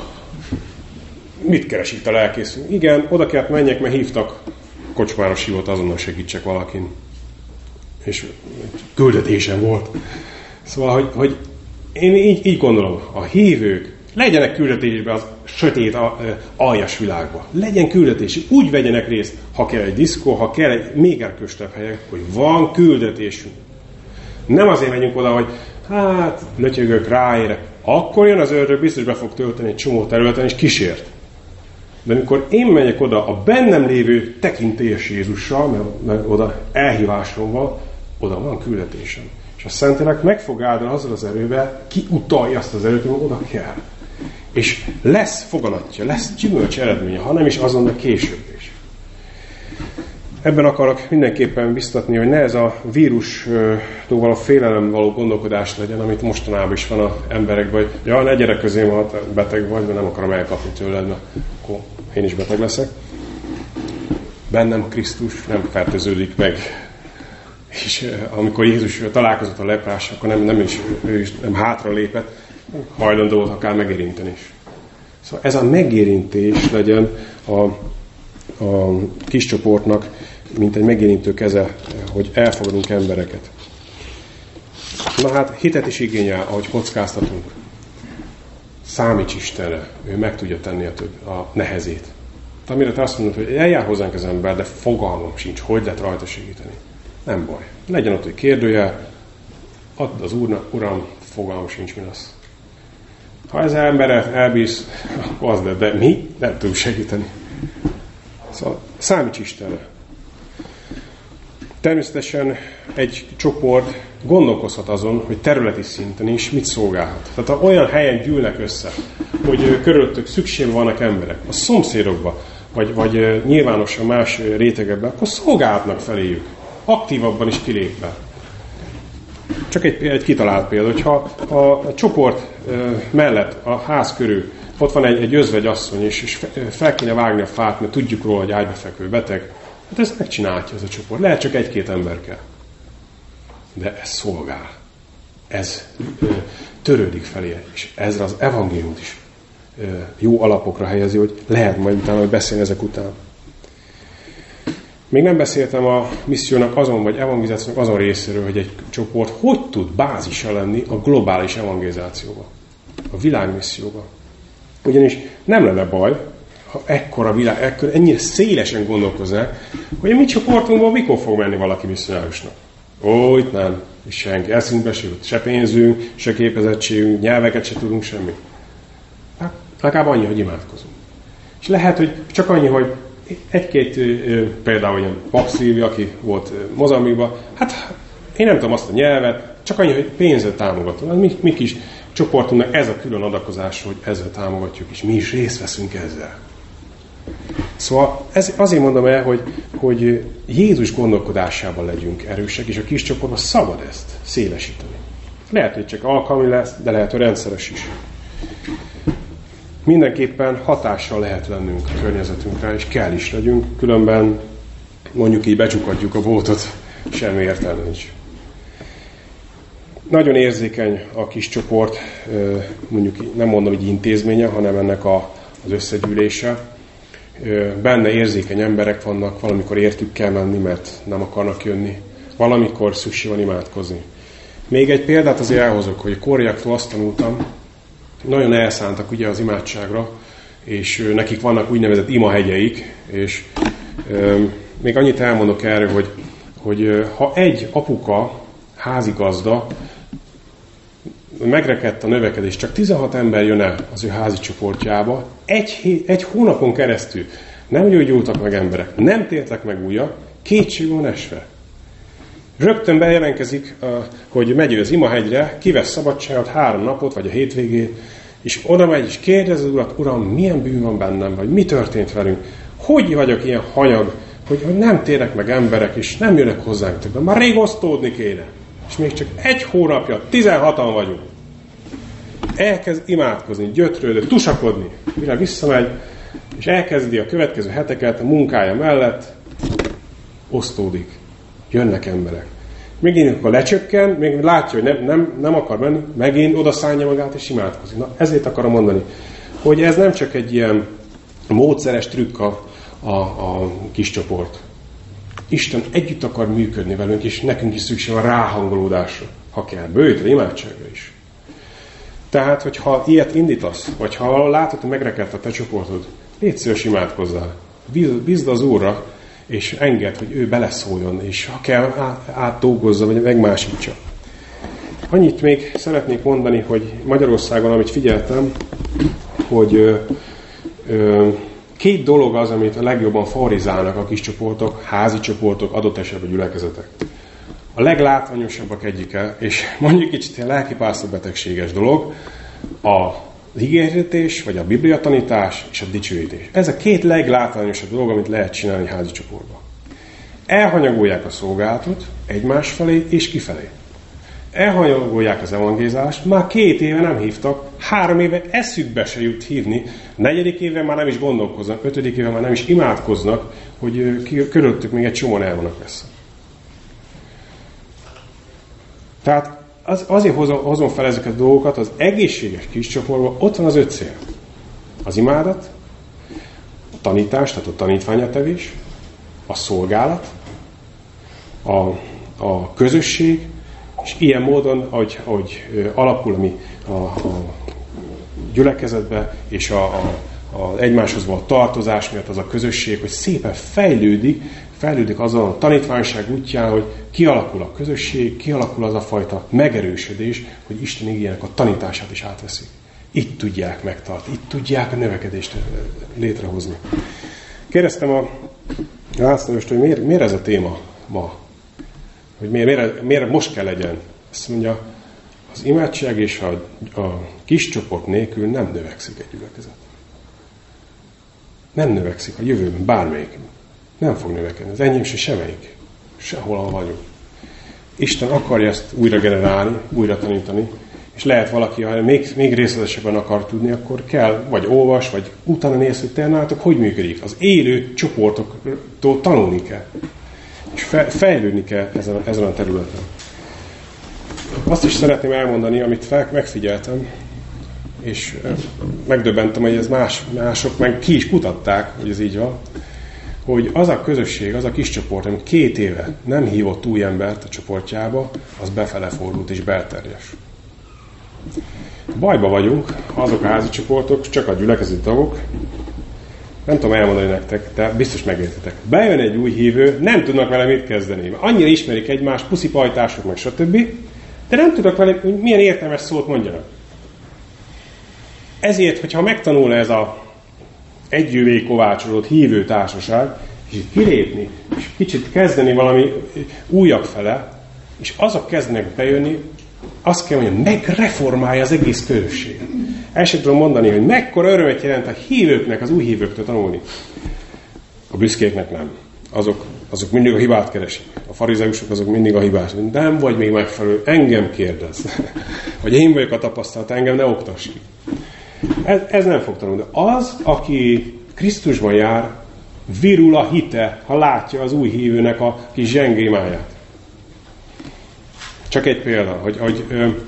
Mit keres itt a lelkész? Igen, oda kellett menjek, mert hívtak, kocsmáros hívott, azonnal segítsek valakin. És küldetésem volt. Szóval, hogy én így gondolom, a hívők legyenek küldetésben az sötét, aljas világba. Legyen küldetés, úgy vegyenek részt, ha kell egy diszkó, ha kell egy még erkösebb helyen, hogy van küldetésünk. Nem azért megyünk oda, hogy hát, lötyögök, ráérek. Akkor jön az ördög, biztos be fog tölteni egy csomó területen, és kísért. De amikor én megyek oda a bennem lévő tekintélyes Jézussal, mert oda elhívásom van, oda van küldetésem. És a Szentlélek meg fog áldani azzal az erővel, ki utalja azt az erőt, hogy oda kell. És lesz foganatja, lesz gyümölcs eredménye, ha nem is azon, de később is. Ebben akarok mindenképpen biztatni, hogy ne ez a vírustól való félelem való gondolkodás legyen, amit mostanában is van az emberekben, hogy ja, ne gyere közém, ha beteg vagy, mert nem akarom elkapni tőled, mert akkor én is beteg leszek. Bennem Krisztus nem fertőződik meg. És amikor Jézus találkozott a leprás, akkor ő is nem hátra lépett, hajlandó volt akár megérinteni is. Szóval ez a megérintés legyen a kis csoportnak, mint egy megérintő keze, hogy elfogadunk embereket. Na hát, hitet is igényel, ahogy kockáztatunk. Számíts Istenre, ő meg tudja tenni a nehezét. De amire te azt mondod, hogy eljár hozzánk az ember, de fogalmam sincs, hogy lehet rajta segíteni. Nem baj. Legyen ott egy kérdőjel, add az Úrnak, Uram, fogalmam sincs, mi lesz. Ha ez emberre elbíz, akkor az, de mi nem tudunk segíteni. Szóval számíts Istenre. Természetesen egy csoport gondolkozhat azon, hogy területi szinten is mit szolgálhat. Tehát ha olyan helyen gyűlnek össze, hogy körülöttük szükség vannak emberek, a szomszédokban, vagy nyilvánosan más rétegekben, akkor szolgálhatnak feléjük. Aktívabban is kilépve. Csak egy kitalált példa, hogyha a csoport mellett, a ház körül ott van egy özvegyasszony, és fel kéne vágni a fát, mert tudjuk róla, hogy ágybefekvő beteg, hát ezt megcsinálja ez a csoport. Lehet csak egy-két ember kell. De ez szolgál. Ez törődik felé, és ezzel az evangéliumot is jó alapokra helyezi, hogy lehet majd utána beszélni ezek után. Még nem beszéltem a missziónak azon, vagy evangelizációnak azon részéről, hogy egy csoport hogy tud bázisa lenni a globális evangelizációba, a világmisszióba. Ugyanis nem lenne baj, ha ekkora világ, ennyire szélesen gondolkoznák, hogy a mi csoportunkban mikor fog menni valaki misszionáriusnak. Ó, itt nem, és senki. Eszünkbe se jut, se pénzünk, se képezettségünk, nyelveket se tudunk, semmi. Hát, legalább annyi, hogy imádkozunk. És lehet, hogy csak annyi, hogy egy-két például olyan Pap Szilvia, aki volt Mozambikban, hát én nem tudom azt a nyelvet, csak annyi, hogy pénzzel támogatom. Mi kis csoportunknak ez a külön adakozás, hogy ezzel támogatjuk, és mi is részt veszünk ezzel. Szóval azért mondom el, hogy Jézus gondolkodásában legyünk erősek, és a kis csoportban szabad ezt szélesíteni. Lehet, hogy csak alkalmi lesz, de lehet, hogy rendszeres is. Mindenképpen hatással lehet lennünk a környezetünkre, és kell is legyünk, különben mondjuk így becsukadjuk a bótot, semmi értelme nincs. Nagyon érzékeny a kis csoport, mondjuk nem mondom, hogy intézménye, hanem ennek az összegyűlése. Benne érzékeny emberek vannak, valamikor értük kell menni, mert nem akarnak jönni. Valamikor szükség van imádkozni. Még egy példát azért elhozok, hogy Kóriaktól azt tanultam, nagyon elszántak ugye az imádságra, és nekik vannak úgynevezett imahegyeik, és még annyit elmondok erről, hogy ha egy apuka, házigazda, megrekedt a növekedés, csak 16 ember jön el az ő házi csoportjába, egy hónapon keresztül nem gyógyultak meg emberek, nem tértek meg újra, kétség van esve. Rögtön bejelentkezik, hogy megy az imahegyre, kivesz szabadságot 3 napot, vagy a hétvégét, És oda megy, és kérdez az Urat, Uram, milyen bűn van bennem, vagy mi történt velünk? Hogy vagyok ilyen hanyag, hogy nem térnek meg emberek, és nem jönnek hozzánk többen. Már rég osztódni kéne. És még csak 1 hónapja, 16-an vagyunk. Elkezd imádkozni, gyötrődni, tusakodni. Mire visszamegy, és elkezdi a következő heteket a munkája mellett, osztódik. Jönnek emberek. Megint akkor lecsökken, még látja, hogy nem akar menni, megint odaszánja magát és imádkozik. Na, ezért akarom mondani, hogy ez nem csak egy ilyen módszeres trükk a kis csoport. Isten együtt akar működni velünk, és nekünk is szükség van ráhangolódásra, ha kell, bővítre, imádságra is. Tehát, hogyha ilyet indítasz, vagy ha látod, hogy megrekedt a te csoportod, légy szíves, imádkozzál. Bízd az Úrra, és engedd, hogy ő beleszóljon, és ha kell, átdolgozza, vagy megmásítsa. Annyit még szeretnék mondani, hogy Magyarországon, amit figyeltem, hogy 2 dolog az, amit a legjobban favorizálnak a kis csoportok, házi csoportok, adott esetben gyülekezetek. A leglátványosabbak egyike, és mondjuk kicsit ilyen lelkipásztor betegséges dolog, az igéhirdetés, vagy a bibliatanítás és a dicsőítés. Ez a 2 leglátványosabb dolog, amit lehet csinálni házi csoportban. Elhanyagolják a szolgálatot egymás felé és kifelé. Elhanyagolják az evangélizálást, már 2 éve nem hívtak, 3 éve eszükbe se jut hívni, 4. éve már nem is gondolkoznak, 5. éve már nem is imádkoznak, hogy körülöttük még egy csomóan el vannak messze. Tehát azért hozom fel ezeket a dolgokat, az egészséges kis csoportban ott van az 5 cél. Az imádat, a tanítás, tehát a tanítványatevés, a szolgálat, a közösség, és ilyen módon, ahogy alapul ami a gyülekezetbe, és az egymáshoz való tartozás miatt az a közösség, hogy szépen fejlődik azon a tanítványság útján, hogy kialakul a közösség, kialakul az a fajta megerősödés, hogy Isten igének a tanítását is átveszik. Itt tudják megtartani, itt tudják a növekedést létrehozni. Kérdeztem a Lászlóst, hogy miért ez a téma ma? Hogy miért most kell legyen? Azt mondja, az imádság és a kis csoport nélkül nem növekszik egy gyülekezet. Nem növekszik a jövőben, bármelyik. Nem fog növekedni. Az enyém se semmelyik. Sehol, ahol vagyunk. Isten akarja ezt újra generálni, újra tanítani, és lehet valaki, ha még részletesebben akar tudni, akkor kell, vagy olvas, vagy utána néz, hogy te nálatok hogy működik. Az élő csoportoktól tanulni kell. És fejlődni kell ezen a területen. Azt is szeretném elmondani, amit megfigyeltem, és megdöbbentem, hogy ez mások meg ki is kutatták, hogy ez így van, hogy az a közösség, az a kis csoport, ami 2 éve nem hívott új embert a csoportjába, az befele fordult és belterjes. Bajba vagyunk, azok a házi csoportok, csak a gyülekezeti tagok, nem tudom elmondani nektek, de biztos megértitek. Bejön egy új hívő, nem tudnak vele mit kezdeni. Annyira ismerik egymást, puszipajtások, meg stb., de nem tudnak vele, hogy milyen értelmes szót mondjanak. Ezért, hogyha megtanulna ez a együvé kovácsolódott hívő társaság, és itt kilépni, és kicsit kezdeni valami újabb fele, és azok kezdenek bejönni, azt kell mondani, megreformálja az egész közösség. El sem tudom mondani, hogy mekkora örömet jelent a hívőknek, az új hívőktől tanulni. A büszkéknek nem. Azok mindig a hibát keresik. A farizeusok azok mindig a hibát. Nem vagy még megfelelő, engem kérdez. Hogy én vagyok a tapasztalat, engem ne oktass ki. Ez nem fog tanulni. De az, aki Krisztusban jár, virul a hite, ha látja az új hívőnek a kis zsengémáját. Csak egy példa, hogy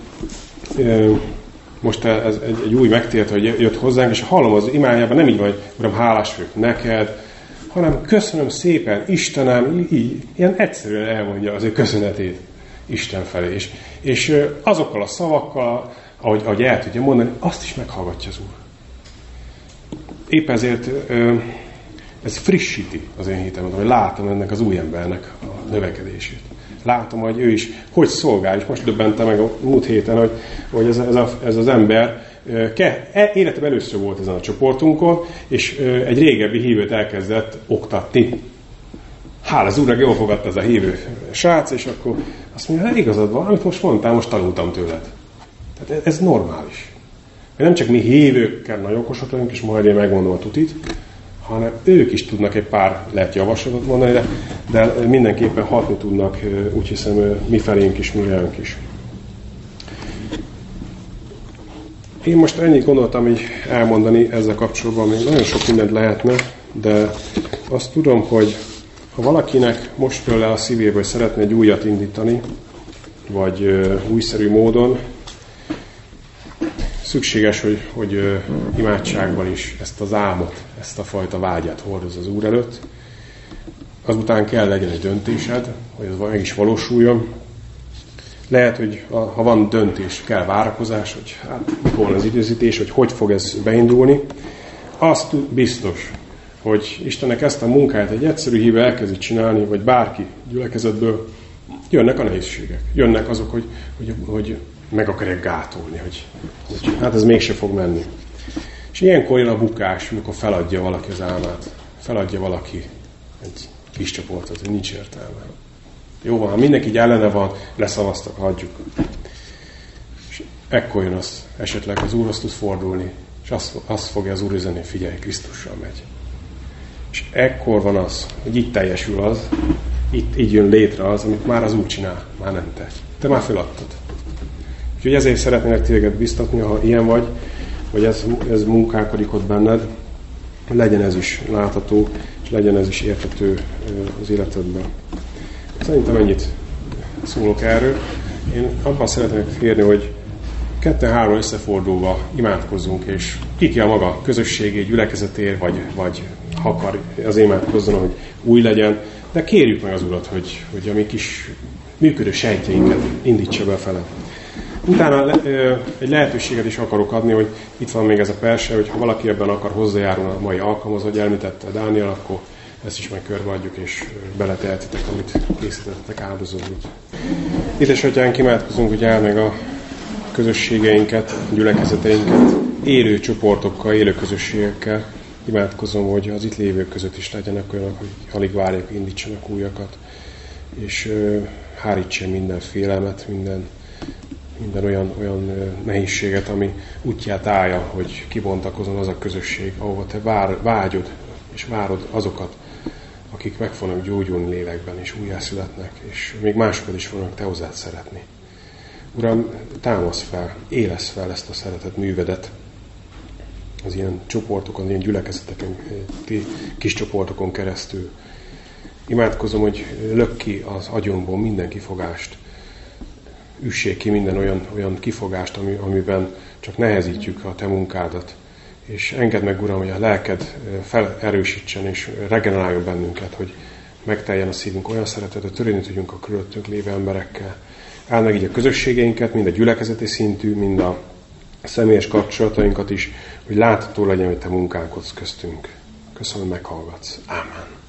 most ez egy új megtért, hogy jött hozzánk, és hallom az imájában, nem így van, hogy Uram, hálás vagyok neked, hanem köszönöm szépen, Istenem, így, ilyen egyszerűen elmondja az ő köszönetét Isten felé. És azokkal a szavakkal, ahogy el tudja mondani, azt is meghallgatja az Úr. Épp ezért ez frissíti az én hitemet, hogy látom ennek az új embernek a növekedését. Látom, hogy ő is hogy szolgál, és most döbbentem meg a múlt héten, hogy ez az ember életében először volt ezen a csoportunkon, és egy régebbi hívőt elkezdett oktatni. Hála az Úrnak, jól fogadta ez a hívő srác, és akkor azt mondja, hát igazad van, amit most mondtál, most tanultam tőled. Tehát ez normális. hogy nem csak mi hívőkkel nagy okosok vagyunk, és majd én megmondom a tutit, hanem ők is tudnak egy pár lehet javaslatot mondani, de mindenképpen hatni tudnak, úgy hiszem, mi felénk is, mi velünk is. Én most ennyit gondoltam így elmondani ezzel kapcsolatban, még nagyon sok mindent lehetne, de azt tudom, hogy ha valakinek most föl le a szívéből, hogy szeretne egy újat indítani, vagy újszerű módon, szükséges, hogy imádságban is ezt az álmot, ezt a fajta vágyat hordoz az Úr előtt. Azután kell legyen egy döntésed, hogy ez meg is valósuljon. Lehet, hogy ha van döntés, kell várakozás, hogy hát mikor az időzítés, hogy fog ez beindulni. Azt biztos, hogy Istennek ezt a munkát egy egyszerű hívő elkezdi csinálni, vagy bárki gyülekezetből, jönnek a nehézségek. Jönnek azok, hogy meg akarják gátolni, hogy hát ez mégse fog menni. És ilyenkor jön a bukás, amikor feladja valaki az álmát. Feladja valaki egy kis csoportot, hogy nincs értelme. Jó van, ha mindenki így ellene van, leszavaztak, hagyjuk. És ekkor jön az, esetleg az Úrhoz tud fordulni, és azt fogja az Úr üzenni, hogy figyelj, Krisztussal megy. És ekkor van az, hogy itt teljesül az, itt így jön létre az, amit már az Úr csinál, már nem te. Te már feladtad. Úgyhogy ezért szeretnélek téged biztatni, ha ilyen vagy ez munkálkodik ott benned, legyen ez is látható, és legyen ez is érthető az életedben. Szerintem ennyit szólok erről. Én abban szeretnék férni, hogy 2-3 összefordulva imádkozzunk, és ki a maga közösségé, gyülekezetért, vagy ha akar, az imádkozzon, hogy új legyen, de kérjük meg az Urat, hogy a mi kis működő sejtjeinket indítsa befele. Utána egy lehetőséget is akarok adni, hogy itt van még ez a perse, hogy ha valaki ebben akar hozzájárulni a mai alkalomhoz, hogy elmítette Dániel, akkor ezt is meg körbeadjuk, és beletehetitek, amit készítettek áldozóul. Édesatyánk, imádkozunk, hogy áld meg a közösségeinket, gyülekezeteinket, élő csoportokkal, élő közösségekkel. Imádkozom, hogy az itt lévők között is legyenek olyanok, hogy alig várják, hogy indítsanak újakat, és hárítsen minden félelmet, minden olyan nehézséget, ami útját állja, hogy kibontakozon az a közösség, ahova te vágyod, és várod azokat, akik meg fognak gyógyulni lélekben, és újjászületnek, és még másokat is fognak te hozzád szeretni. Uram, támasz fel, élesz fel ezt a szeretet művedet az ilyen csoportokon, ilyen gyülekezeteken, kis csoportokon keresztül. Imádkozom, hogy lök ki az agyomból minden kifogást, üssék ki minden olyan kifogást, amiben csak nehezítjük a te munkádat. És engedd meg, Uram, hogy a lelked felerősítsen és regeneráljon bennünket, hogy megteljen a szívünk olyan szeretet, hogy törődni tudjunk a körülöttünk lévő emberekkel. Áld meg így a közösségeinket, mind a gyülekezeti szintű, mind a személyes kapcsolatainkat is, hogy látható legyen, hogy te munkálkodsz köztünk. Köszönöm, hogy meghallgatsz. Ámen.